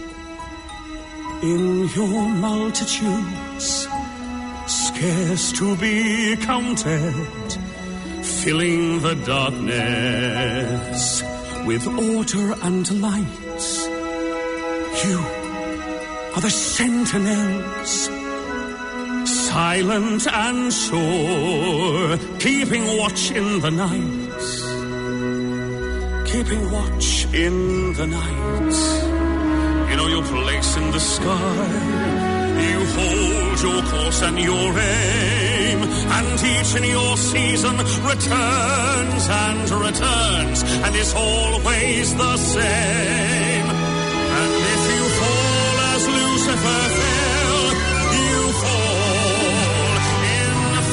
[SPEAKER 7] in your multitudes, scarce to be counted, filling the darkness with order and light. You are the sentinels, silent and sure, keeping watch in the night, keeping watch in the night. You know your place in the sky, You hold your course and your aim, and each in your season returns and returns, and is always the same. And if you fall as Lucifer fell, you fall in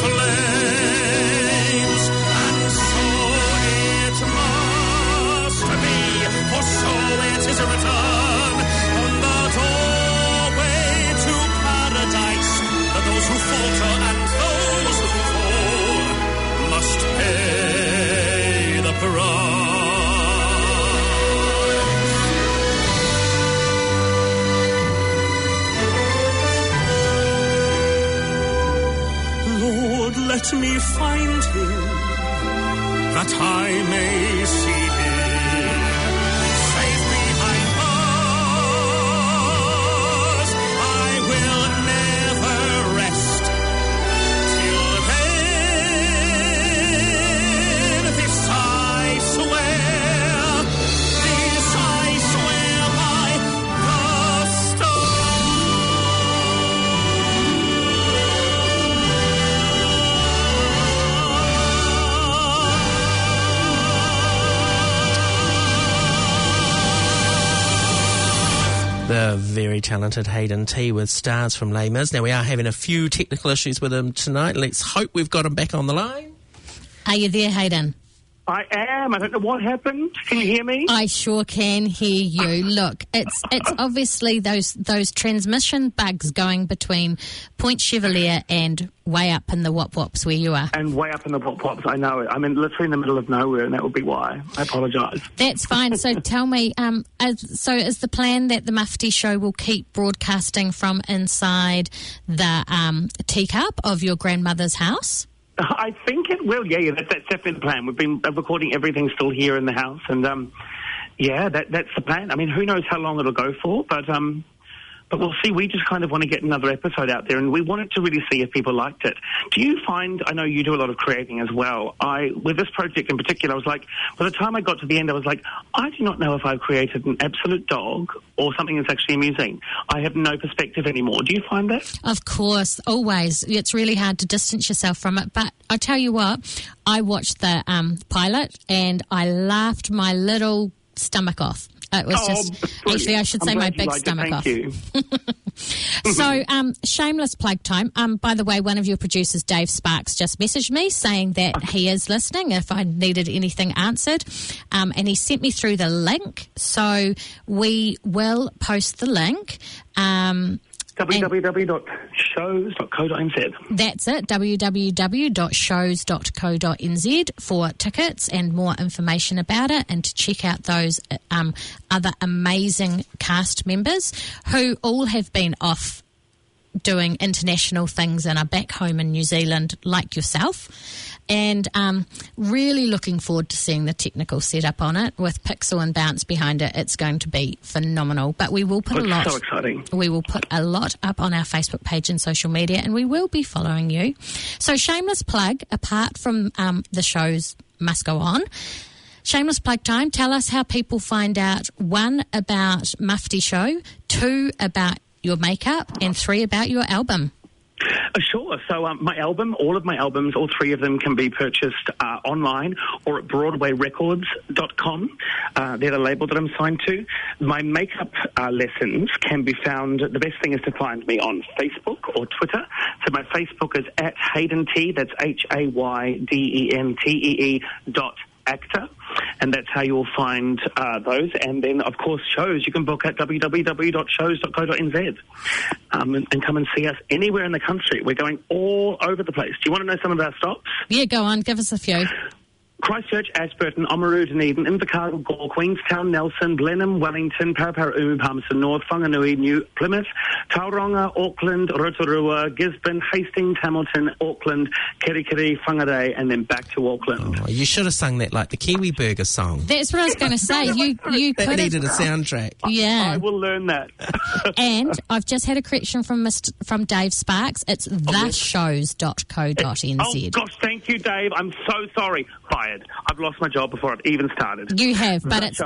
[SPEAKER 7] flames. And so it must be, for so it is written on the doorway to paradise, that those who falter and those who fall must pay the price. Lord, let me find him, that I may see him, safe behind bars. I will never rest till then. This I swear by the
[SPEAKER 1] The very talented Hayden T with Stars from Les Mis. Now, we are having a few technical issues with him tonight. Let's hope we've got him back on the line.
[SPEAKER 3] Are you there, Hayden?
[SPEAKER 8] I am. I don't know what happened. Can you hear me?
[SPEAKER 3] I sure can hear you. Look, it's obviously those transmission bugs going between Point Chevalier and way up in the Wop Wops where you are.
[SPEAKER 8] And way up in the Wop Wops, I know it. I'm literally in the middle of nowhere, and that would be why. I apologise.
[SPEAKER 3] That's fine. So tell me, so is the plan that the Mufti Show will keep broadcasting from inside the teacup of your grandmother's house?
[SPEAKER 8] I think it will, yeah, that's definitely the plan. We've been recording everything still here in the house, and that's the plan. I mean, who knows how long it'll go for, but we'll see. We just kind of want to get another episode out there, and we wanted to really see if people liked it. Do you find, I know you do a lot of creating as well, with this project in particular, I was like, by the time I got to the end, I was like, I do not know if I've created an absolute dog or something that's actually amusing. I have no perspective anymore. Do you find that?
[SPEAKER 3] Of course, always. It's really hard to distance yourself from it, but I tell you what, I watched the pilot and I laughed my little stomach off. It was actually, I should say my big stomach off.
[SPEAKER 8] You.
[SPEAKER 3] So, shameless plug time. By the way, one of your producers, Dave Sparks, just messaged me saying that he is listening if I needed anything answered. And he sent me through the link. So we will post the link.
[SPEAKER 8] www.shows.co.nz.
[SPEAKER 3] That's it, www.shows.co.nz for tickets and more information about it, and to check out those other amazing cast members who all have been off doing international things and are back home in New Zealand like yourself. And really looking forward to seeing the technical setup on it with Pixel and Bounce behind it. It's going to be phenomenal. But we will put
[SPEAKER 8] so exciting.
[SPEAKER 3] We will put a lot up on our Facebook page and social media, and we will be following you. So shameless plug, apart from the shows must go on. Shameless plug time. Tell us how people find out, 1, about Mufti Show, 2, about your makeup, and 3, about your album.
[SPEAKER 8] Sure. So my album, all of my albums, all 3 of them can be purchased online or at BroadwayRecords.com. They're the label that I'm signed to. My makeup lessons can be found, the best thing is to find me on Facebook or Twitter. So my Facebook is at Hayden T, that's HaydenTee.actor. And that's how you'll find those. And then, of course, shows. You can book at www.shows.co.nz and come and see us anywhere in the country. We're going all over the place. Do you want to know some of our stops?
[SPEAKER 3] Yeah, go on. Give us a few.
[SPEAKER 8] Christchurch, Ashburton, Oamaru, Dunedin, Invercargill, Gore, Queenstown, Nelson, Blenheim, Wellington, Paraparaumu, Palmerston North, Whanganui, New Plymouth, Tauranga, Auckland, Rotorua, Gisborne, Hastings, Hamilton, Auckland, Kirikiri, Whangarei, and then back to Auckland.
[SPEAKER 1] Oh, you should have sung that like the Kiwi Burger song.
[SPEAKER 3] That's what I was going to say. You
[SPEAKER 1] that needed a soundtrack.
[SPEAKER 3] Yeah.
[SPEAKER 8] I will learn that.
[SPEAKER 3] And I've just had a correction from Dave Sparks. It's theshows.co.nz.
[SPEAKER 8] Oh, gosh, thank you, Dave. I'm so sorry. Bye. bad. I've lost my job before I've even started.
[SPEAKER 3] You have, but it's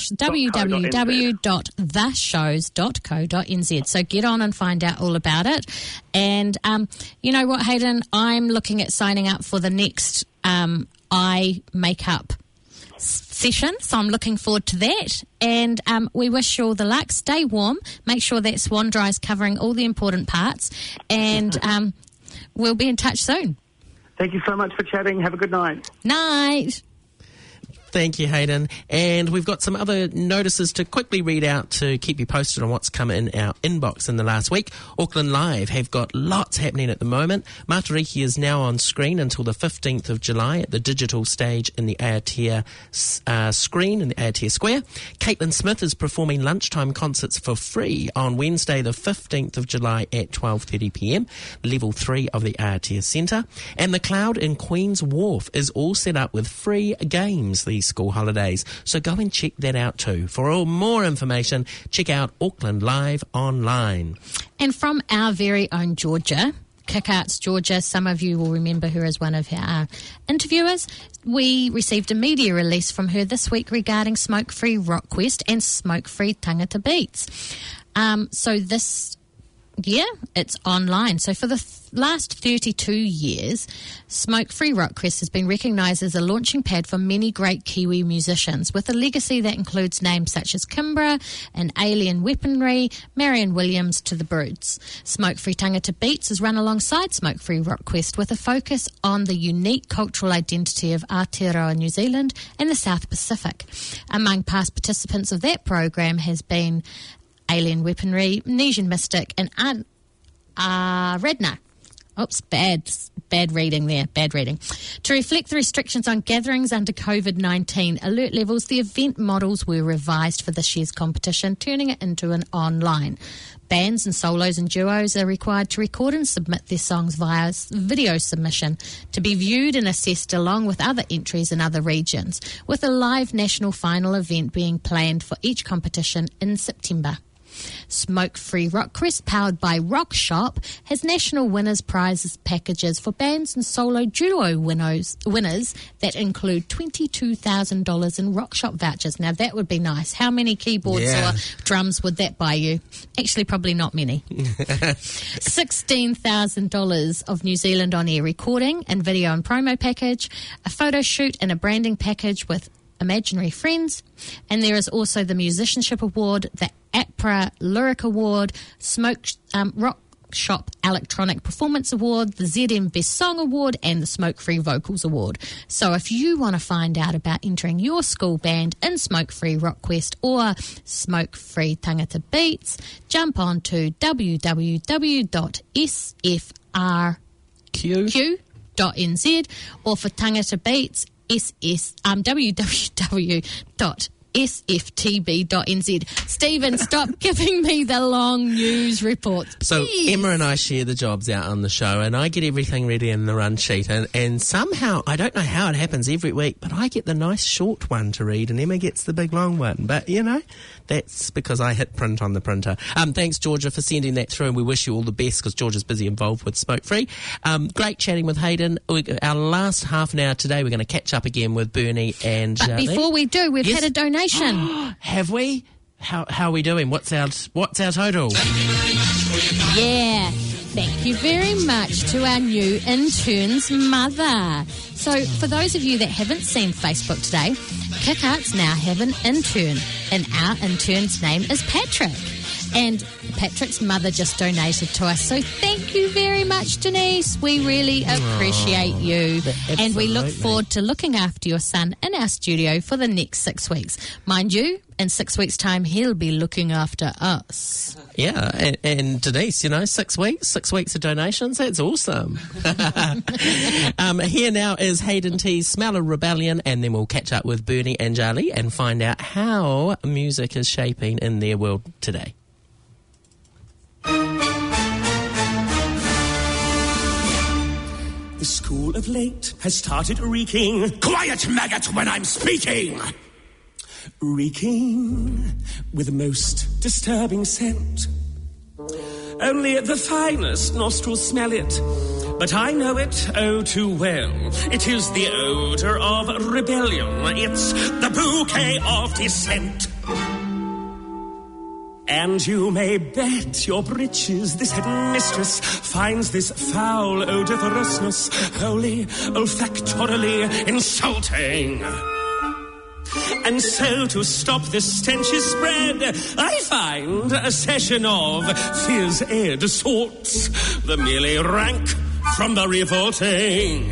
[SPEAKER 3] www.theshows.co.nz. So get on and find out all about it. And you know what, Hayden? I'm looking at signing up for the next eye makeup session, so I'm looking forward to that. And we wish you all the luck. Stay warm. Make sure that Swan Dry is covering all the important parts. And we'll be in touch soon.
[SPEAKER 8] Thank you so much for chatting. Have a good night.
[SPEAKER 3] Night.
[SPEAKER 1] Thank you, Hayden. And we've got some other notices to quickly read out to keep you posted on what's come in our inbox in the last week. Auckland Live have got lots happening at the moment. Matariki is now on screen until the 15th of July at the digital stage in the Aotea screen in the Aotea Square. Caitlin Smith is performing lunchtime concerts for free on Wednesday the 15th of July at 12:30pm, level 3 of the Aotea Centre. And the Cloud in Queen's Wharf is all set up with free games these school holidays, so go and check that out too. For all more information, check out Auckland Live online.
[SPEAKER 3] And from our very own Georgia, Kick Arts Georgia, some of you will remember her as one of our interviewers. We received a media release from her this week regarding Smoke-Free Rockquest and Smoke-Free Tangata Beats. So this year, it's online. So for the last 32 years, Smoke-Free Rockquest has been recognised as a launching pad for many great Kiwi musicians, with a legacy that includes names such as Kimbra and Alien Weaponry, Marion Williams to the Broods. Smoke-Free Tangata Beats is run alongside Smoke-Free Rockquest with a focus on the unique cultural identity of Aotearoa, New Zealand and the South Pacific. Among past participants of that program has been Alien Weaponry, Nesian Mystic, and Redna. Oops, bad reading there, bad reading. To reflect the restrictions on gatherings under COVID-19 alert levels, the event models were revised for this year's competition, turning it into an online. Bands and solos and duos are required to record and submit their songs via video submission to be viewed and assessed along with other entries in other regions, with a live national final event being planned for each competition in September. Smoke-Free Rockquest, powered by Rock Shop, has national winners prizes packages for bands and solo duo winners that include $22,000 in Rock Shop vouchers. Now that would be nice. How many keyboards or drums would that buy you? Actually, probably not many. $16,000 of New Zealand on-air recording and video and promo package, a photo shoot and a branding package with imaginary friends, and there is also the Musicianship Award, the APRA Lyric Award, Rock Shop Electronic Performance Award, the ZM Best Song Award, and the Smoke-Free Vocals Award. So if you want to find out about entering your school band in Smoke-Free Rockquest or Smoke-Free Tangata Beats, jump on to www.sfrq.nz, or for Tangata Beats, www.sftb.nz. Stephen, stop giving me the long news reports.
[SPEAKER 1] So Emma and I share the jobs out on the show, and I get everything ready in the run sheet, and somehow, I don't know how it happens every week, but I get the nice short one to read and Emma gets the big long one. But, you know, that's because I hit print on the printer. Thanks, Georgia, for sending that through, and we wish you all the best because Georgia's busy involved with Smoke-Free. Great chatting with Hayden. Our last half an hour today, we're going to catch up again with Bernie and
[SPEAKER 3] But before we do, we've had a donation.
[SPEAKER 1] Have we? How are we doing? What's our total?
[SPEAKER 3] Yeah. Thank you very much to our new intern's mother. So for those of you that haven't seen Facebook today, Kick Arts now have an intern, and our intern's name is Patrick. And Patrick's mother just donated to us. So thank you very much, Denise. We really appreciate you. And we look forward to looking after your son in our studio for the next 6 weeks. Mind you, in 6 weeks' time, he'll be looking after us.
[SPEAKER 1] Yeah, and Denise, 6 weeks, 6 weeks of donations, that's awesome. Here now is Hayden T's Smell of Rebellion, and then we'll catch up with Bernie and Charlie and find out how music is shaping in their world today.
[SPEAKER 9] The school of late has started reeking.
[SPEAKER 4] Quiet, maggot, when I'm speaking!
[SPEAKER 9] Reeking with a most disturbing scent. Only the finest nostrils smell it.
[SPEAKER 7] But I know it oh too well. It is the odor of rebellion. It's the bouquet of dissent. And you may bet your breeches this headmistress finds this foul odoriferousness wholly olfactorily insulting. And so to stop this stench's spread, I find a session of phys ed sorts, the merely rank from the revolting.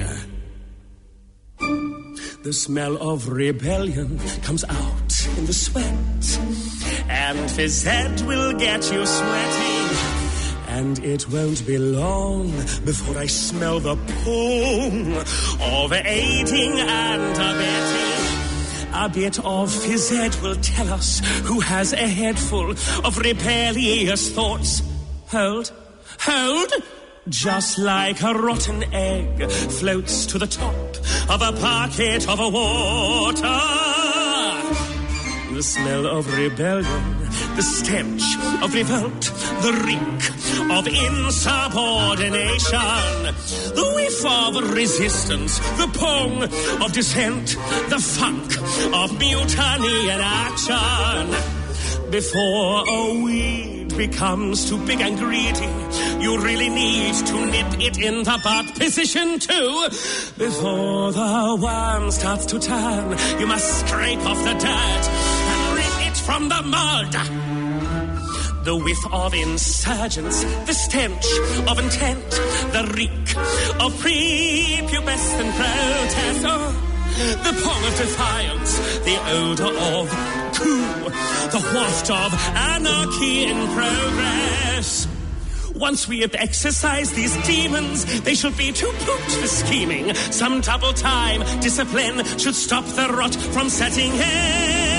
[SPEAKER 7] The smell of rebellion comes out in the sweat, and phys ed will get you sweating. And it won't be long before I smell the pong of aiding and abetting. A bit of phys ed will tell us who has a head full of rebellious thoughts. Hold. Just like a rotten egg floats to the top of a bucket of water. The smell of rebellion, the stench of revolt, the reek of insubordination, the whiff of resistance, the pong of dissent, the funk of mutiny in action. Before a weed becomes too big and greedy, you really need to nip it in the bud position too. Before the worm starts to turn, you must scrape off the dirt and rip it from the mud. The whiff of insurgents, the stench of intent, the reek of prepubescent protest, the pong of defiance, the odor of coup, the waft of anarchy in progress. Once we have exercised these demons, they should be too pooped for scheming. Some double time discipline should stop the rot from setting in.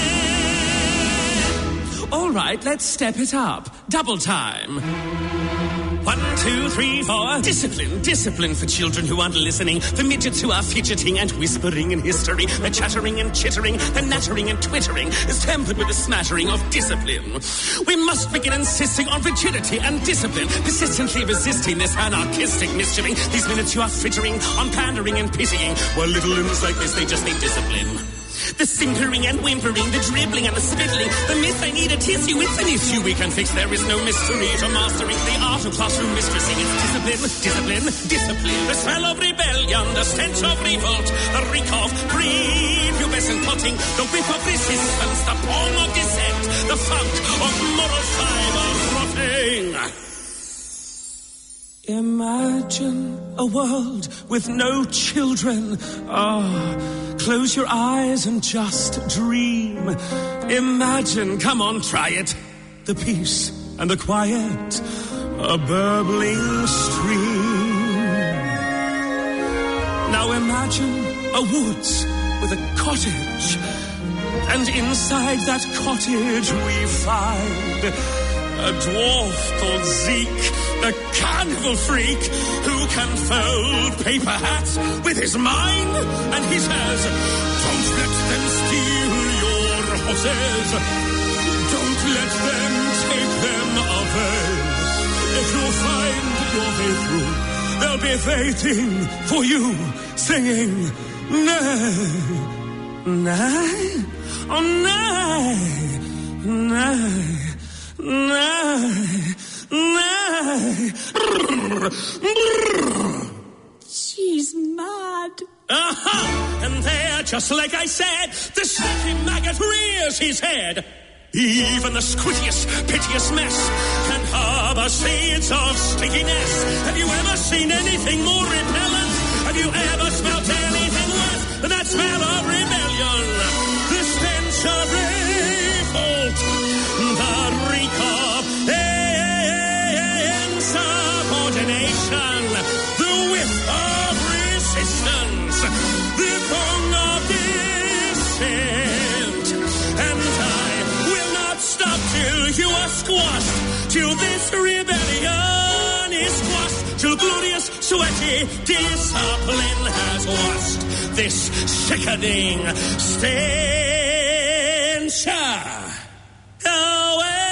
[SPEAKER 7] All right, let's step it up. Double time. 1, 2, 3, 4. Discipline for children who aren't listening. The midgets who are fidgeting and whispering in history. The chattering and chittering, the nattering and twittering is tempered with a smattering of discipline. We must begin insisting on rigidity and discipline, persistently resisting this anarchistic mischieving. These minutes you are frittering on pandering and pitying. Well, little limbs like this, they just need discipline. The simpering and whimpering, the dribbling and the spittling, the myth they need a tissue, it's an issue we can fix. There is no mystery to mastering the art of classroom mistressing. It's discipline. The smell of rebellion, the stench of revolt, the reek of prepubescent plotting, the whiff of resistance, the pong of dissent, the funk of moral fiber rotting. Imagine a world with no children. Close your eyes and just dream. Imagine, come on, try it. The peace and the quiet, a burbling stream. Now imagine a woods with a cottage, and inside that cottage we find a dwarf called Zeke, the carnival freak who can fold paper hats with his mind. And he says, don't let them steal your horses. Don't let them take them away. If you find your way through, they'll be waiting for you, singing, nay, nay, oh nay, nay.
[SPEAKER 10] She's mad.
[SPEAKER 7] Aha! And there, just like I said, the sticky maggot rears his head. Even the squittiest, piteous mess can harbor seeds of stinkiness. Have you ever seen anything more repellent? Have you ever smelt anything worse than that smell of rebellion? The stench of revolt, the reek of insubordination, the whiff of resistance, the pong of dissent. And I will not stop till you are squashed, till this rebellion is squashed, till glorious, sweaty discipline has washed this sickening stench away.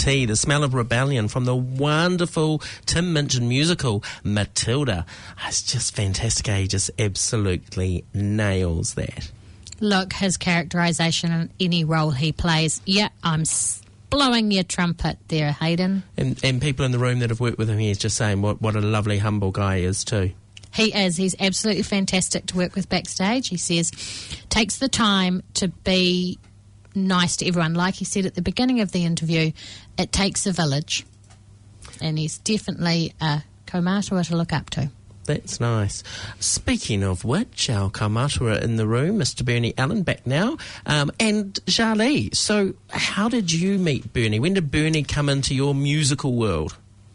[SPEAKER 1] Tea, The Smell of Rebellion from the wonderful Tim Minchin musical Matilda. It's just fantastic. He just absolutely nails that.
[SPEAKER 3] Look, his characterisation in any role he plays. Yeah, I'm blowing your trumpet there, Hayden.
[SPEAKER 1] And people in the room that have worked with him, he's just saying what a lovely, humble guy he is too.
[SPEAKER 3] He is. He's absolutely fantastic to work with backstage. He says, takes the time to be nice to everyone. Like he said at the beginning of the interview, it takes a village. And he's definitely a kaumātua to look up to.
[SPEAKER 1] That's nice. Speaking of which, our kaumātua in the room, Mr. Bernie Allen, back now, and Jarlee. So how did you meet Bernie? When did Bernie come into your musical world?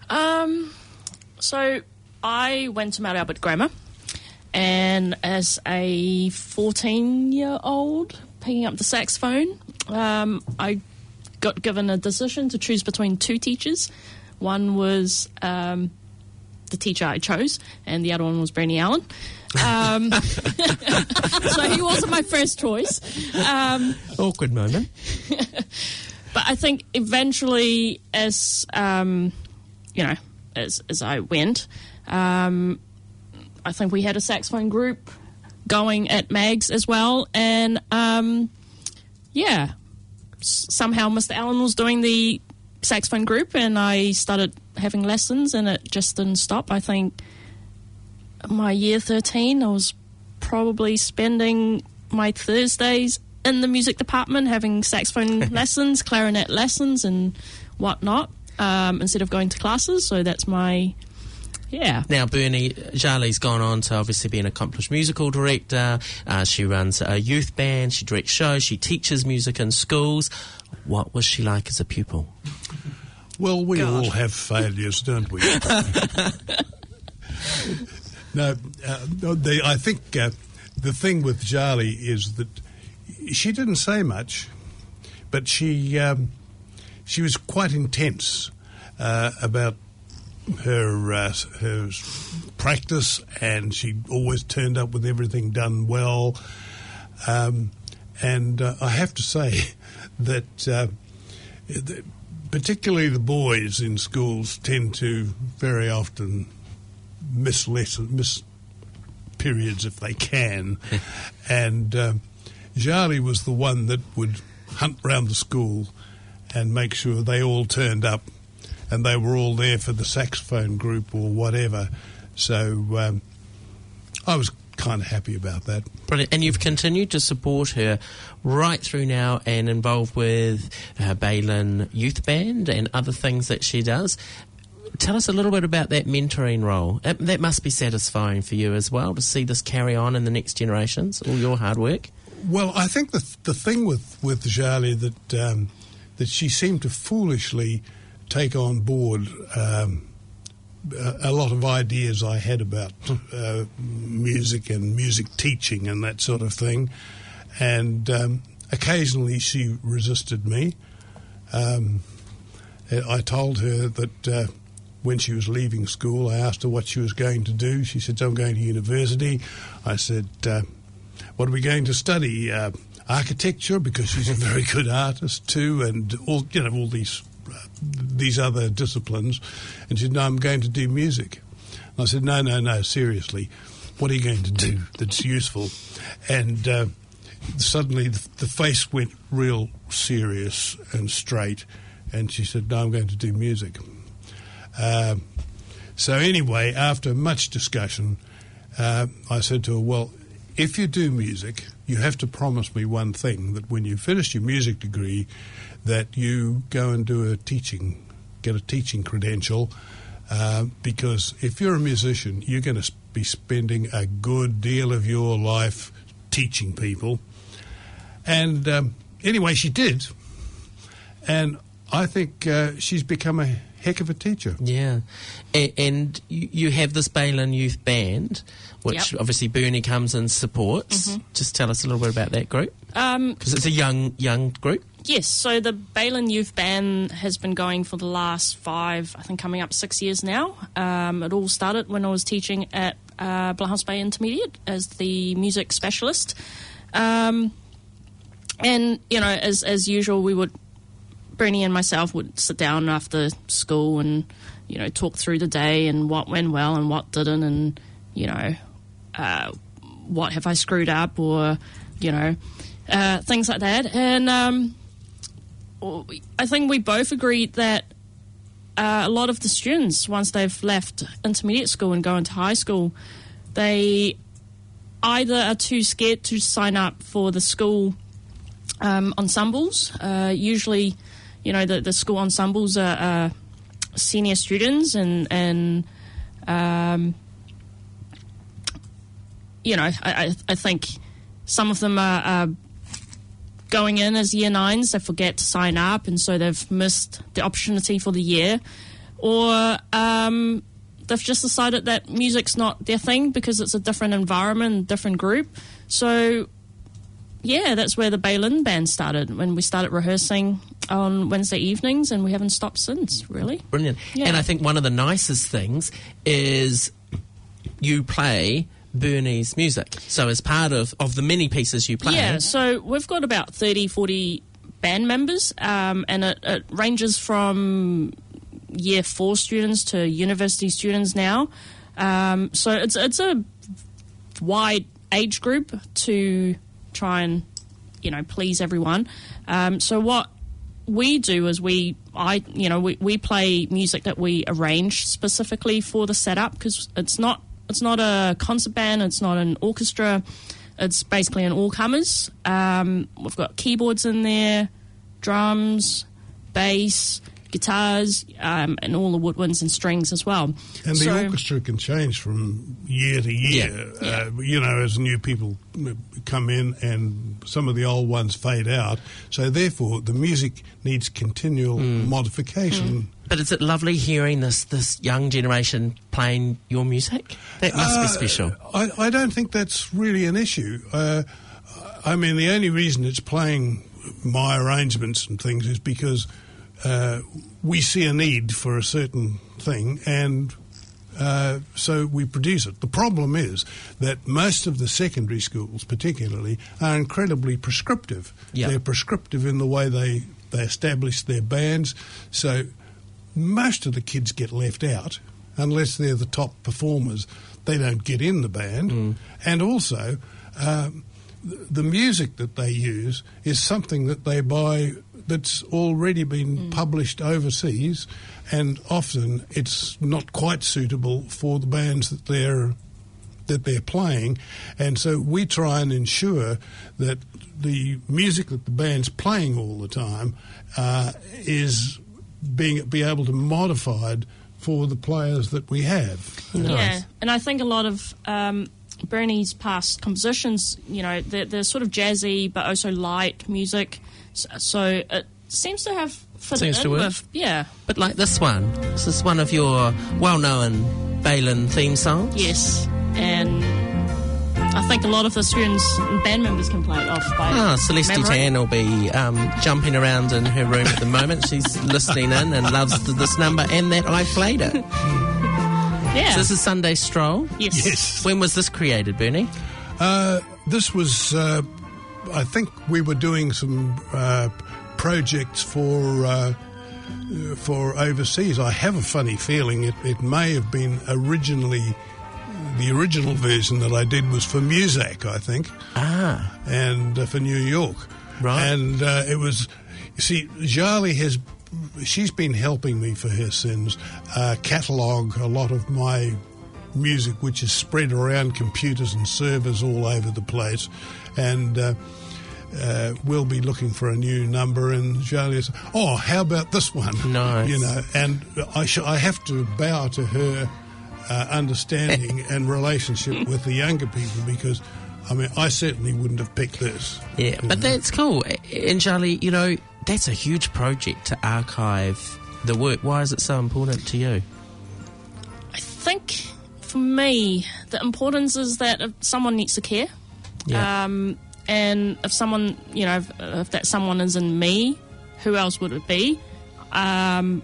[SPEAKER 6] So I went to Mount Albert Grammar, and as a 14-year-old picking up the saxophone, I got given a decision to choose between two teachers. One was the teacher I chose, and the other one was Bernie Allen. So he wasn't my first choice.
[SPEAKER 1] Awkward moment.
[SPEAKER 6] But I think eventually, as as I went, I think we had a saxophone group going at Mags as well, and somehow Mr. Allen was doing the saxophone group, and I started having lessons, and it just didn't stop. I think my year 13, I was probably spending my Thursdays in the music department having saxophone lessons, clarinet lessons, and whatnot, instead of going to classes. So that's my... Yeah.
[SPEAKER 1] Now, Bernie, Jarlee's gone on to obviously be an accomplished musical director. She runs a youth band, she directs shows, she teaches music in schools. What was she like as a pupil?
[SPEAKER 5] Well, we all have failures, don't we? No, I think the thing with Jarlee is that she didn't say much, but she was quite intense about her practice, and she always turned up with everything done well. And I have to say that particularly the boys in schools tend to very often miss periods if they can. And Jarlee was the one that would hunt round the school and make sure they all turned up and they were all there for the saxophone group or whatever. So I was kind of happy about that.
[SPEAKER 1] Brilliant. And you've continued to support her right through now and involved with her Balin Youth Band and other things that she does. Tell us a little bit about that mentoring role. That must be satisfying for you as well, to see this carry on in the next generations, all your hard work.
[SPEAKER 5] Well, I think the thing with Jarlee that she seemed to foolishly take on board a lot of ideas I had about music and music teaching and that sort of thing. And occasionally she resisted me. I told her that when she was leaving school, I asked her what she was going to do. She said, I'm going to university. I said, what are we going to study? Architecture, because she's a very good artist too, and all these other disciplines. And she said, no, I'm going to do music. And I said, no, seriously, what are you going to do that's useful? And suddenly the face went real serious and straight, and she said, no, I'm going to do music. So anyway, after much discussion, I said to her, well, if you do music, you have to promise me one thing, that when you finish your music degree, that you go and do get a teaching credential, because if you're a musician, you're going to be spending a good deal of your life teaching people. And anyway, she did. And I think she's become a heck of a teacher.
[SPEAKER 1] Yeah. And you have this Balin Youth Band, which obviously Bernie comes and supports. Mm-hmm. Just tell us a little bit about that group. Because it's a young group.
[SPEAKER 6] Yes, so the Balin Youth Band has been going for the last 5, I think coming up 6 years now. It all started when I was teaching at Blumhouse Bay Intermediate as the music specialist. And, as usual, we would Bernie and myself would sit down after school and, you know, talk through the day and what went well and what didn't, and, you know, what have I screwed up, or, you know, things like that. And I think we both agreed that a lot of the students, once they've left intermediate school and go into high school, they either are too scared to sign up for the school ensembles. Usually, you know, the school ensembles are senior students, and you know, I think some of them are going in as year 9s. They forget to sign up, and so they've missed the opportunity for the year, or they've just decided that music's not their thing because it's a different environment, different group. So yeah, that's where the Bailyn band started, when we started rehearsing on Wednesday evenings, and we haven't stopped since, really.
[SPEAKER 1] Brilliant.
[SPEAKER 6] Yeah.
[SPEAKER 1] And I think one of the nicest things is you play Bernie's music. So as part of the many pieces you play...
[SPEAKER 6] Yeah, so we've got about 30, 40 band members, and it ranges from year 4 students to university students now. So it's a wide age group to try and, you know, please everyone. So what we do is we play music that we arrange specifically for the setup, because it's not a concert band, it's not an orchestra, it's basically an all-comers. We've got keyboards in there, drums, bass, guitars, and all the woodwinds and strings as well.
[SPEAKER 5] And the orchestra can change from year to year, you know, as new people come in and some of the old ones fade out. So therefore, the music needs continual modification.
[SPEAKER 1] But is it lovely hearing this young generation playing your music? That must be special.
[SPEAKER 5] I don't think that's really an issue. I mean, the only reason it's playing my arrangements and things is because we see a need for a certain thing, and so we produce it. The problem is that most of the secondary schools, particularly, are incredibly prescriptive.
[SPEAKER 1] Yeah.
[SPEAKER 5] They're prescriptive in the way they establish their bands, so most of the kids get left out unless they're the top performers. They don't get in the band. And also, the music that they use is something that they buy that's already been published overseas, and often it's not quite suitable for the bands that they're playing. And so we try and ensure that the music that the band's playing all the time is be able to be modified for the players that we have.
[SPEAKER 6] Yeah, and I think a lot of Bernie's past compositions, you know, they're sort of jazzy but also light music, so it seems to have fitted in with, yeah.
[SPEAKER 1] But like this one, this is one of your well-known Bailyn theme songs.
[SPEAKER 6] Yes, and I think a lot of the students and band members can play it off by
[SPEAKER 1] Celeste
[SPEAKER 6] memory.
[SPEAKER 1] Tan will be jumping around in her room at the moment. She's listening in and loves this number and that I played it.
[SPEAKER 6] Yeah.
[SPEAKER 1] So this is Sunday Stroll?
[SPEAKER 5] Yes.
[SPEAKER 1] When was this created, Bernie?
[SPEAKER 5] This was, I think we were doing some projects for overseas. I have a funny feeling it may have been the original version that I did was for Muzak, I think. And for New York.
[SPEAKER 1] Right.
[SPEAKER 5] And it was, you see, Jali she's been helping me for her sins catalogue a lot of my music, which is spread around computers and servers all over the place. And we'll be looking for a new number, and Jali says, "Oh, how about this one?"
[SPEAKER 1] Nice.
[SPEAKER 5] You know, and I have to bow to her understanding and relationship with the younger people, because, I mean, I certainly wouldn't have picked this.
[SPEAKER 1] Yeah, but that's cool. And Charlie, you know, that's a huge project to archive the work. Why is it so important to you?
[SPEAKER 6] I think for me, the importance is that if someone needs to care.
[SPEAKER 1] Yeah.
[SPEAKER 6] And if someone, you know, if that someone is in me, who else would it be? And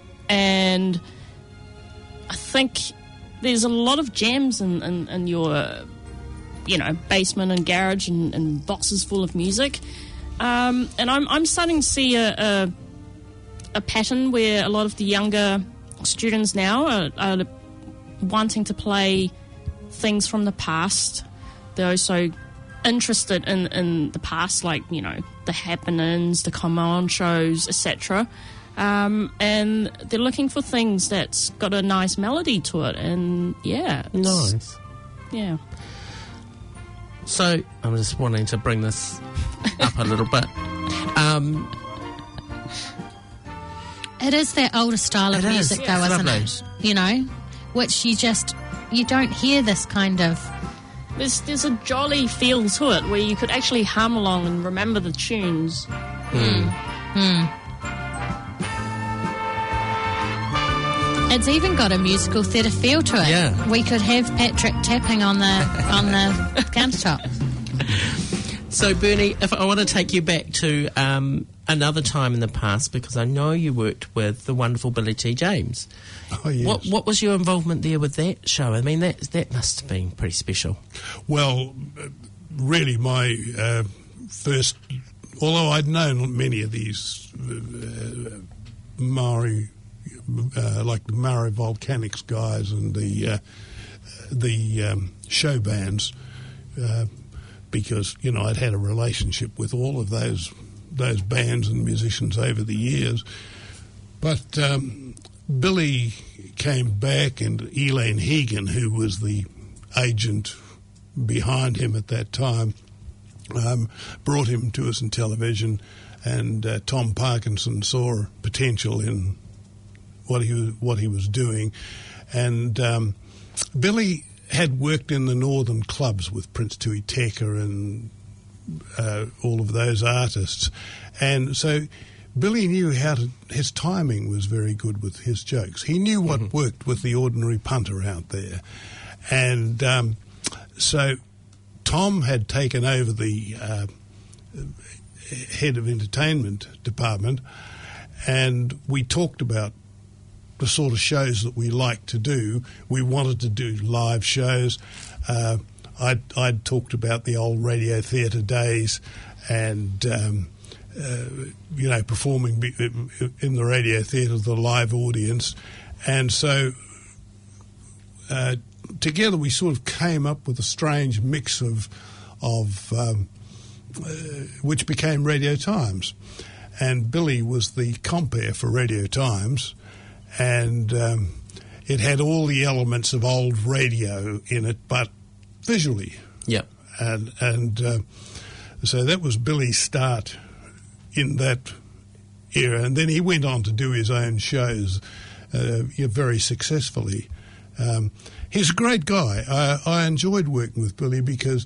[SPEAKER 6] I think there's a lot of gems in your, you know, basement and garage and boxes full of music. And I'm starting to see a a pattern where a lot of the younger students now are wanting to play things from the past. They're also interested in the past, like, you know, the happenings, the command shows, etc. And they're looking for things that's got a nice melody to it. And, yeah.
[SPEAKER 1] Nice.
[SPEAKER 6] Yeah.
[SPEAKER 1] So, I'm just wanting to bring this up a little bit.
[SPEAKER 3] It is that older style of
[SPEAKER 1] It is.
[SPEAKER 3] music,
[SPEAKER 1] Yeah,
[SPEAKER 3] though,
[SPEAKER 1] it's
[SPEAKER 3] isn't
[SPEAKER 1] lovely.
[SPEAKER 3] it? You know, which you don't hear this kind of.
[SPEAKER 6] There's a jolly feel to it where you could actually hum along and remember the tunes.
[SPEAKER 3] It's even got a musical theatre feel to it.
[SPEAKER 1] Yeah.
[SPEAKER 3] We could have Patrick tapping on the countertop.
[SPEAKER 1] So, Bernie, if I want to take you back to another time in the past, because I know you worked with the wonderful Billy T. James.
[SPEAKER 5] Oh, yes.
[SPEAKER 1] What was your involvement there with that show? I mean, that must have been pretty special.
[SPEAKER 5] Well, really, my first... Although I'd known many of these Maori, like the Maori Volcanics guys and the show bands, because, you know, I'd had a relationship with all of those bands and musicians over the years. But Billy came back, and Elaine Hegan, who was the agent behind him at that time, brought him to us in television, and Tom Parkinson saw potential in what he was doing. And Billy had worked in the northern clubs with Prince Tui Teka and all of those artists, and so Billy knew his timing was very good with his jokes. He knew what worked with the ordinary punter out there, and so Tom had taken over the head of entertainment department, and we talked about the sort of shows that we like to do. We wanted to do live shows. I'd talked about the old radio theatre days, and you know, performing in the radio theatre to the live audience, and so together we sort of came up with a strange mix of which became Radio Times, and Billy was the compere for Radio Times. And it had all the elements of old radio in it, but visually.
[SPEAKER 1] Yeah.
[SPEAKER 5] And so that was Billy's start in that era. And then he went on to do his own shows very successfully. He's a great guy. I enjoyed working with Billy because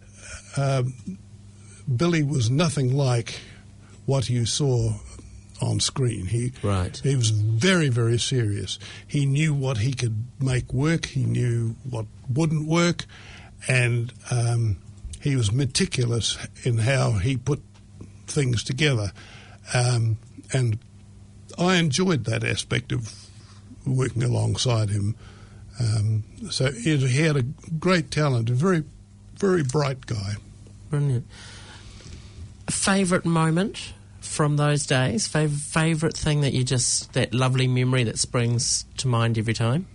[SPEAKER 5] Billy was nothing like what you saw on screen. He was very, very serious. He knew what he could make work. He knew what wouldn't work, and he was meticulous in how he put things together. And I enjoyed that aspect of working alongside him. So he had a great talent, a very, very bright guy.
[SPEAKER 1] Brilliant. A favourite moment from those days? Favourite thing that that lovely memory that springs to mind every time?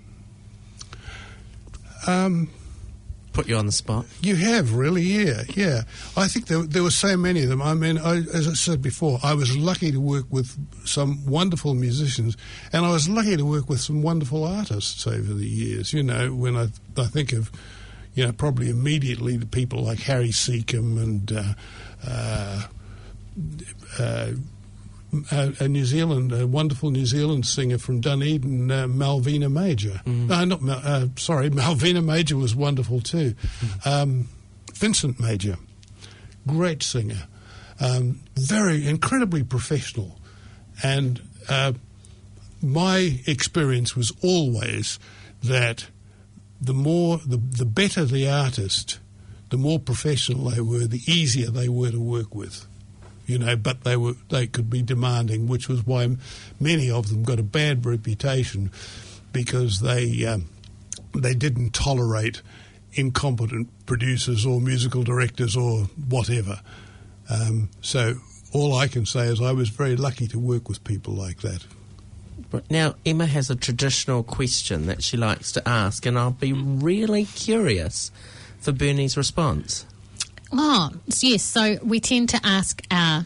[SPEAKER 1] Put you on the spot.
[SPEAKER 5] You have, really, yeah. I think there were so many of them. I mean, as I said before, I was lucky to work with some wonderful musicians, and I was lucky to work with some wonderful artists over the years. You know, when I think of, you know, probably immediately the people like Harry Seacombe and a wonderful New Zealand singer from Dunedin, Malvina Major. Malvina Major was wonderful too. Vincent Major, great singer, very incredibly professional, and my experience was always that the better the artist, the more professional they were, the easier they were to work with. You know, but they could be demanding, which was why many of them got a bad reputation, because they didn't tolerate incompetent producers or musical directors or whatever. So all I can say is I was very lucky to work with people like that.
[SPEAKER 1] Now, Emma has a traditional question that she likes to ask, and I'll be really curious for Bernie's response.
[SPEAKER 3] Oh, yes. So we tend to ask our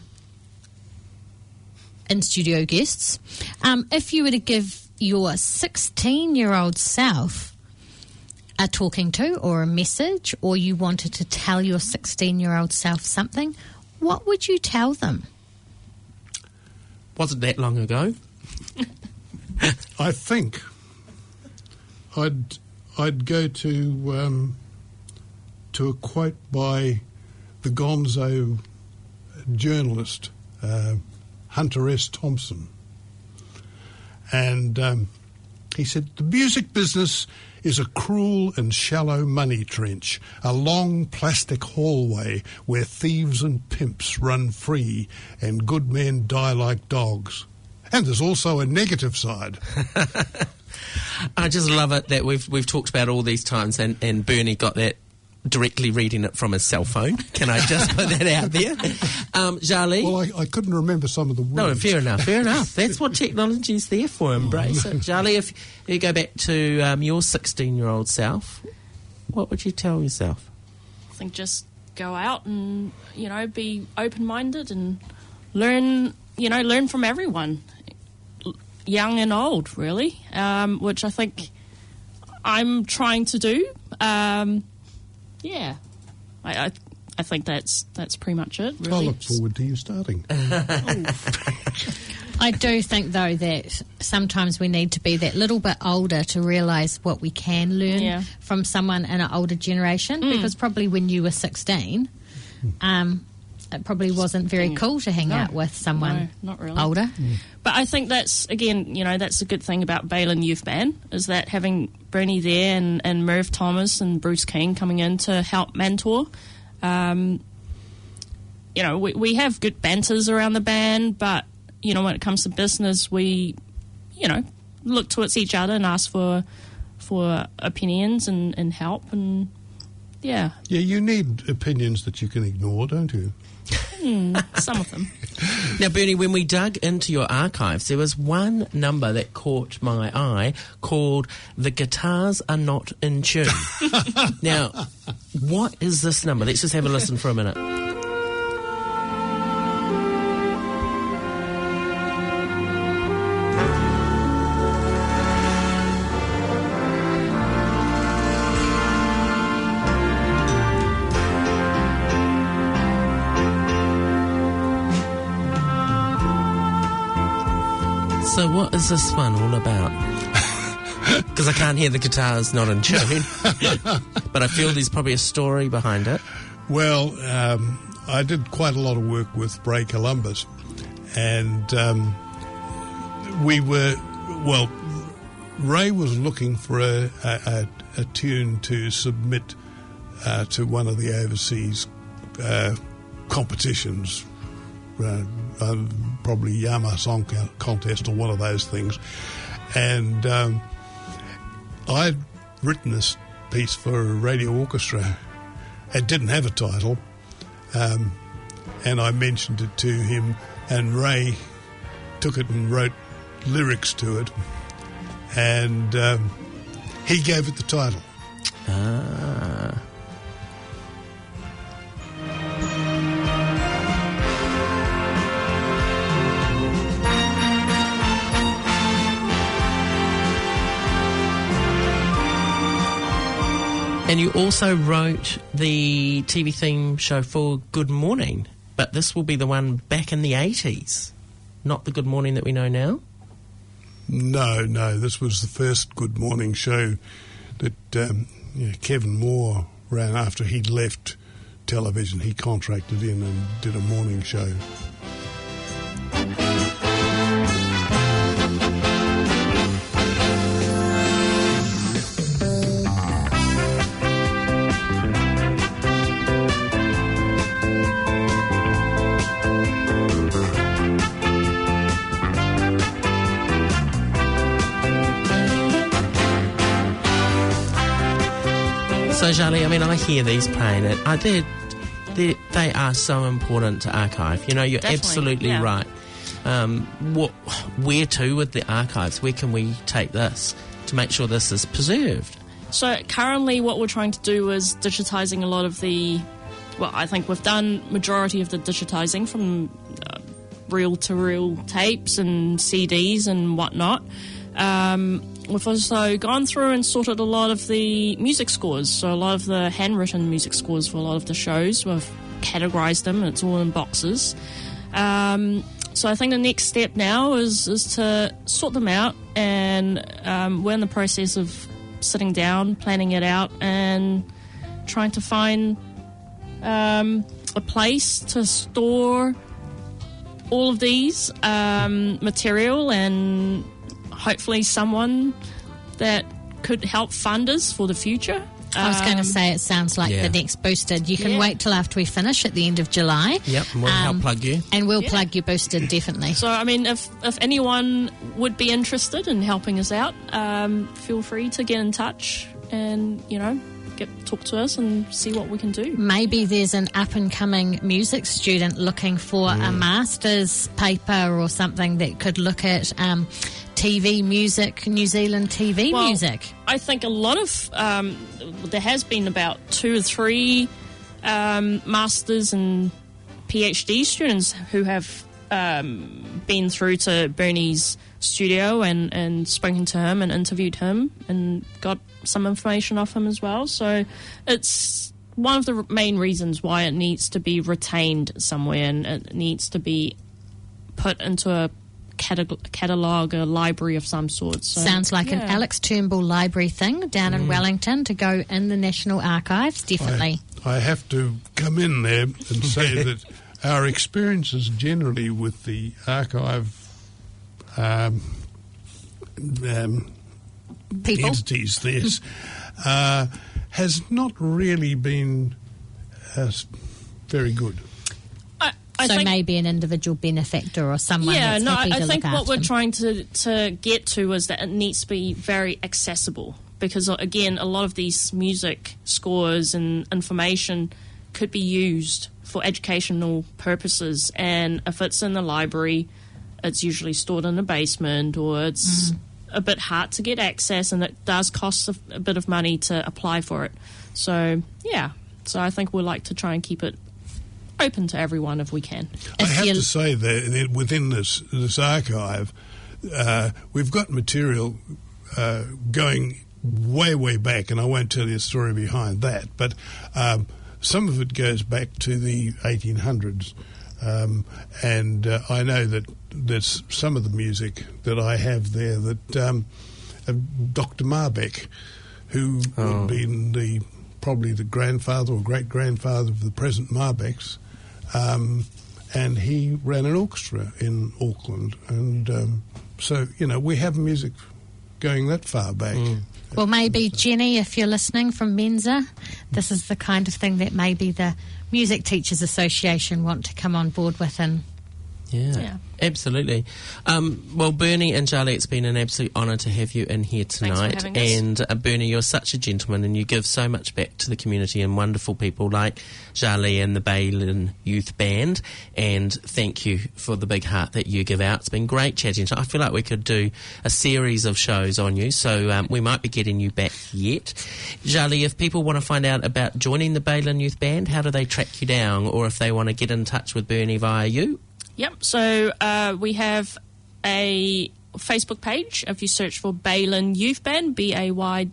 [SPEAKER 3] in-studio guests, if you were to give your 16-year-old self a talking to or a message, or you wanted to tell your 16-year-old self something, what would you tell them?
[SPEAKER 1] Wasn't that long ago?
[SPEAKER 5] I think I'd go to a quote by the Gonzo journalist Hunter S. Thompson, and he said, "The music business is a cruel and shallow money trench, a long plastic hallway where thieves and pimps run free and good men die like dogs. And there's also a negative side."
[SPEAKER 1] I just love it that we've talked about all these times, and Bernie got that directly reading it from his cell phone. Can I just put that out there? Jali?
[SPEAKER 5] Well, I couldn't remember some of the words.
[SPEAKER 1] No, fair enough. That's what technology's there for. Embrace it. Jali, if you go back to your 16-year-old self, what would you tell yourself?
[SPEAKER 6] I think just go out and, be open-minded and learn from everyone, young and old, really, which I think I'm trying to do. Yeah, I think that's pretty much it, really.
[SPEAKER 5] I look forward to you starting.
[SPEAKER 3] I do think, though, that sometimes we need to be that little bit older to realise what we can learn from someone in an older generation, because probably when you were 16, it probably wasn't very cool to hang out with someone
[SPEAKER 6] not really.
[SPEAKER 3] older.
[SPEAKER 6] But I think that's, again, that's a good thing about Balin Youth Band, is that having Bernie there and Merv Thomas and Bruce King coming in to help mentor. We have good banters around the band, but, when it comes to business, we, look towards each other and ask for opinions and help, and, yeah.
[SPEAKER 5] Yeah, you need opinions that you can ignore, don't you?
[SPEAKER 6] Some of them.
[SPEAKER 1] Now, Bernie, when we dug into your archives, there was one number that caught my eye called "The Guitars Are Not in Tune." Now, what is this number? Let's just have a listen for a minute. So what is this one all about? Because I can't hear the guitars not in tune. But I feel there's probably a story behind it.
[SPEAKER 5] Well, I did quite a lot of work with Bray Columbus. And Ray was looking for a tune to submit to one of the overseas competitions, probably Yamaha Song Contest or one of those things. And I'd written this piece for a radio orchestra. It didn't have a title, and I mentioned it to him, and Ray took it and wrote lyrics to it, and he gave it the title.
[SPEAKER 1] Ah. And you also wrote the TV theme show for Good Morning, but this will be the one back in the 80s, not the Good Morning that we know now?
[SPEAKER 5] No, this was the first Good Morning show that Kevin Moore ran after he'd left television. He contracted in and did a morning show.
[SPEAKER 1] So, Jali, I mean, I hear these playing it. they are so important to archive. You know, you're
[SPEAKER 6] Definitely,
[SPEAKER 1] absolutely
[SPEAKER 6] yeah.
[SPEAKER 1] right. Where to with the archives? Where can we take this to make sure this is preserved?
[SPEAKER 6] So currently what we're trying to do is digitising a lot of the... Well, I think we've done majority of the digitising from reel-to-reel tapes and CDs and whatnot. We've also gone through and sorted a lot of the music scores. So a lot of the handwritten music scores for a lot of the shows, we've categorised them and it's all in boxes. So I think the next step now is to sort them out, and we're in the process of sitting down, planning it out, and trying to find a place to store all of these material, and hopefully someone that could help fund us for the future.
[SPEAKER 3] I was going to say, it sounds like the next Boosted. You can wait till after we finish at the end of July.
[SPEAKER 1] Yep, and we'll help plug you.
[SPEAKER 3] And we'll plug you Boosted, definitely.
[SPEAKER 6] So, I mean, if anyone would be interested in helping us out, feel free to get in touch and, you know, talk to us and see what we can do.
[SPEAKER 3] Maybe there's an up-and-coming music student looking for a master's paper or something that could look at TV music, New Zealand TV music.
[SPEAKER 6] I think a lot of there has been about 2 or 3 masters and PhD students who have been through to Bernie's studio and spoken to him and interviewed him and got some information off him as well. So it's one of the main reasons why it needs to be retained somewhere, and it needs to be put into a catalogue, a library of some sort. So,
[SPEAKER 3] sounds like an Alex Turnbull library thing down in Wellington to go in the National Archives, definitely.
[SPEAKER 5] I have to come in there and say that our experiences generally with the archive
[SPEAKER 3] People.
[SPEAKER 5] entities, yes, has not really been very good.
[SPEAKER 3] So
[SPEAKER 6] think,
[SPEAKER 3] maybe an individual benefactor or someone that's happy to
[SPEAKER 6] I think
[SPEAKER 3] look
[SPEAKER 6] what
[SPEAKER 3] after
[SPEAKER 6] we're
[SPEAKER 3] them.
[SPEAKER 6] trying to get to is that it needs to be very accessible, because, again, a lot of these music scores and information could be used for educational purposes, and if it's in the library, it's usually stored in the basement, or it's a bit hard to get access, and it does cost a bit of money to apply for it. So, so I think we'd like to try and keep it open to everyone if we can.
[SPEAKER 5] I have to say that within this archive, we've got material going way back, and I won't tell you a story behind that, but some of it goes back to the 1800s, and I know that there's some of the music that I have there that Dr. Marbeck, who would have been probably the grandfather or great-grandfather of the present Marbecks, and he ran an orchestra in Auckland, and so, you know, we have music going that far back.
[SPEAKER 3] Well, maybe, Jenny, if you're listening from Mensa, this is the kind of thing that maybe the Music Teachers Association want to come on board with. And
[SPEAKER 1] Yeah, absolutely. Well, Bernie and Charlie, it's been an absolute honour to have you in here tonight.
[SPEAKER 6] Thanks for having us.
[SPEAKER 1] And Bernie, you're such a gentleman, and you give so much back to the community and wonderful people like Charlie and the Balin Youth Band. And thank you for the big heart that you give out. It's been great chatting. I feel like we could do a series of shows on you, so we might be getting you back yet. Charlie, if people want to find out about joining the Balin Youth Band, how do they track you down? Or if they want to get in touch with Bernie via you?
[SPEAKER 6] Yep, so we have a Facebook page. If you search for Balin Youth Band, Baylyn,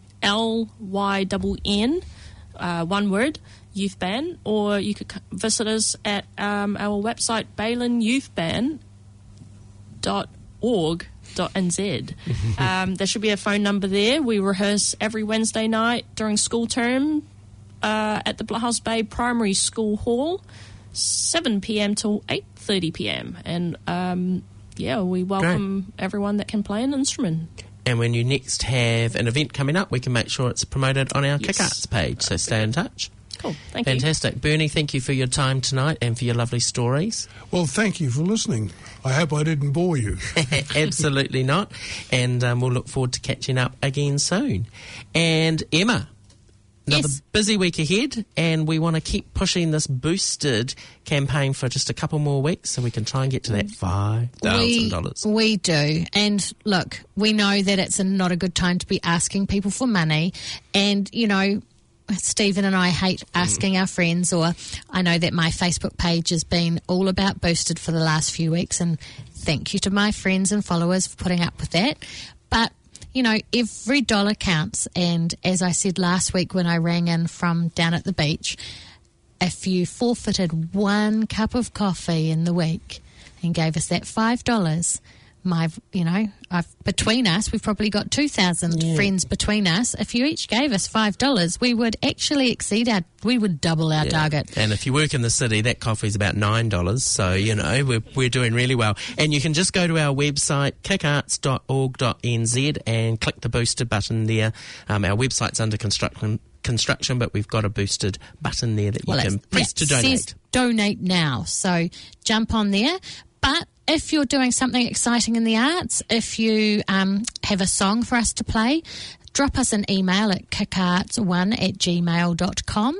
[SPEAKER 6] one word, Youth Band, or you could visit us at our website, balynyouthband.org.nz. There should be a phone number there. We rehearse every Wednesday night during school term at the Blockhouse Bay Primary School Hall, 7 p.m. till 8:30 p.m. And we welcome everyone that can play an instrument.
[SPEAKER 1] And when you next have an event coming up, we can make sure it's promoted on our Kick Arts page. So stay in touch.
[SPEAKER 6] Cool, thank you.
[SPEAKER 1] Fantastic. Bernie, thank you for your time tonight and for your lovely stories.
[SPEAKER 5] Well, thank you for listening. I hope I didn't bore you.
[SPEAKER 1] Absolutely not. And we'll look forward to catching up again soon. And Emma, Another
[SPEAKER 3] Yes.
[SPEAKER 1] busy week ahead, and we want to keep pushing this boosted campaign for just a couple more weeks so we can try and get to that $5,000.
[SPEAKER 3] We do. And look, we know that it's not a good time to be asking people for money. And, you know, Stephen and I hate asking our friends, or I know that my Facebook page has been all about boosted for the last few weeks, and thank you to my friends and followers for putting up with that. But you know, every dollar counts. And as I said last week when I rang in from down at the beach, if you forfeited 1 cup of coffee in the week and gave us that $5, between us, we've probably got 2,000 friends between us. If you each gave us $5, we would actually we would double our target.
[SPEAKER 1] And if you work in the city, that coffee's about $9. So, you know, we're doing really well. And you can just go to our website, kickarts.org.nz, and click the boosted button there. Our website's under construction, but we've got a boosted button there that you can press to donate.
[SPEAKER 3] Says donate now. So jump on there. But if you're doing something exciting in the arts, if you have a song for us to play, drop us an email at kickarts1@gmail.com,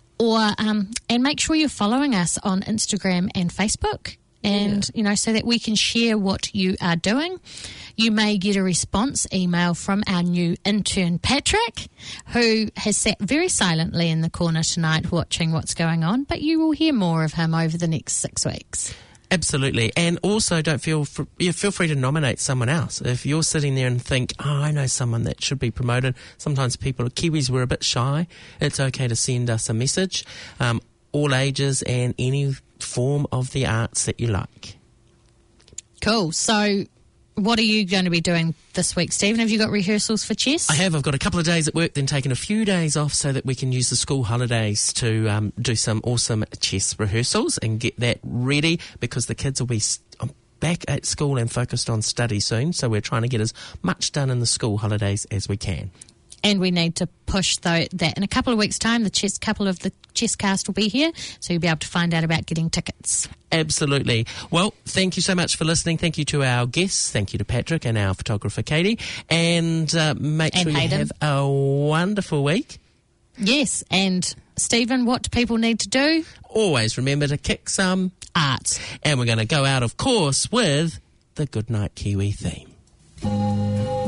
[SPEAKER 3] and make sure you're following us on Instagram and Facebook, and you know, so that we can share what you are doing. You may get a response email from our new intern Patrick, who has sat very silently in the corner tonight watching what's going on, but you will hear more of him over the next 6 weeks.
[SPEAKER 1] Absolutely. And also don't feel free to nominate someone else. If you're sitting there and think, I know someone that should be promoted. Sometimes Kiwis were a bit shy. It's okay to send us a message. All ages and any form of the arts that you like.
[SPEAKER 3] Cool. So what are you going to be doing this week, Stephen? Have you got rehearsals for chess?
[SPEAKER 1] I have. I've got a couple of days at work, then taken a few days off so that we can use the school holidays to do some awesome chess rehearsals and get that ready, because the kids will be back at school and focused on study soon. So we're trying to get as much done in the school holidays as we can.
[SPEAKER 3] And we need to push that in a couple of weeks' time. Couple of the chess cast will be here, so you'll be able to find out about getting tickets.
[SPEAKER 1] Absolutely. Well, thank you so much for listening. Thank you to our guests. Thank you to Patrick and our photographer Katie. And make sure you have a wonderful week.
[SPEAKER 3] Yes. And Stephen, what do people need to do?
[SPEAKER 1] Always remember to kick some
[SPEAKER 3] arts.
[SPEAKER 1] And we're going to go out, of course, with the Goodnight Kiwi theme.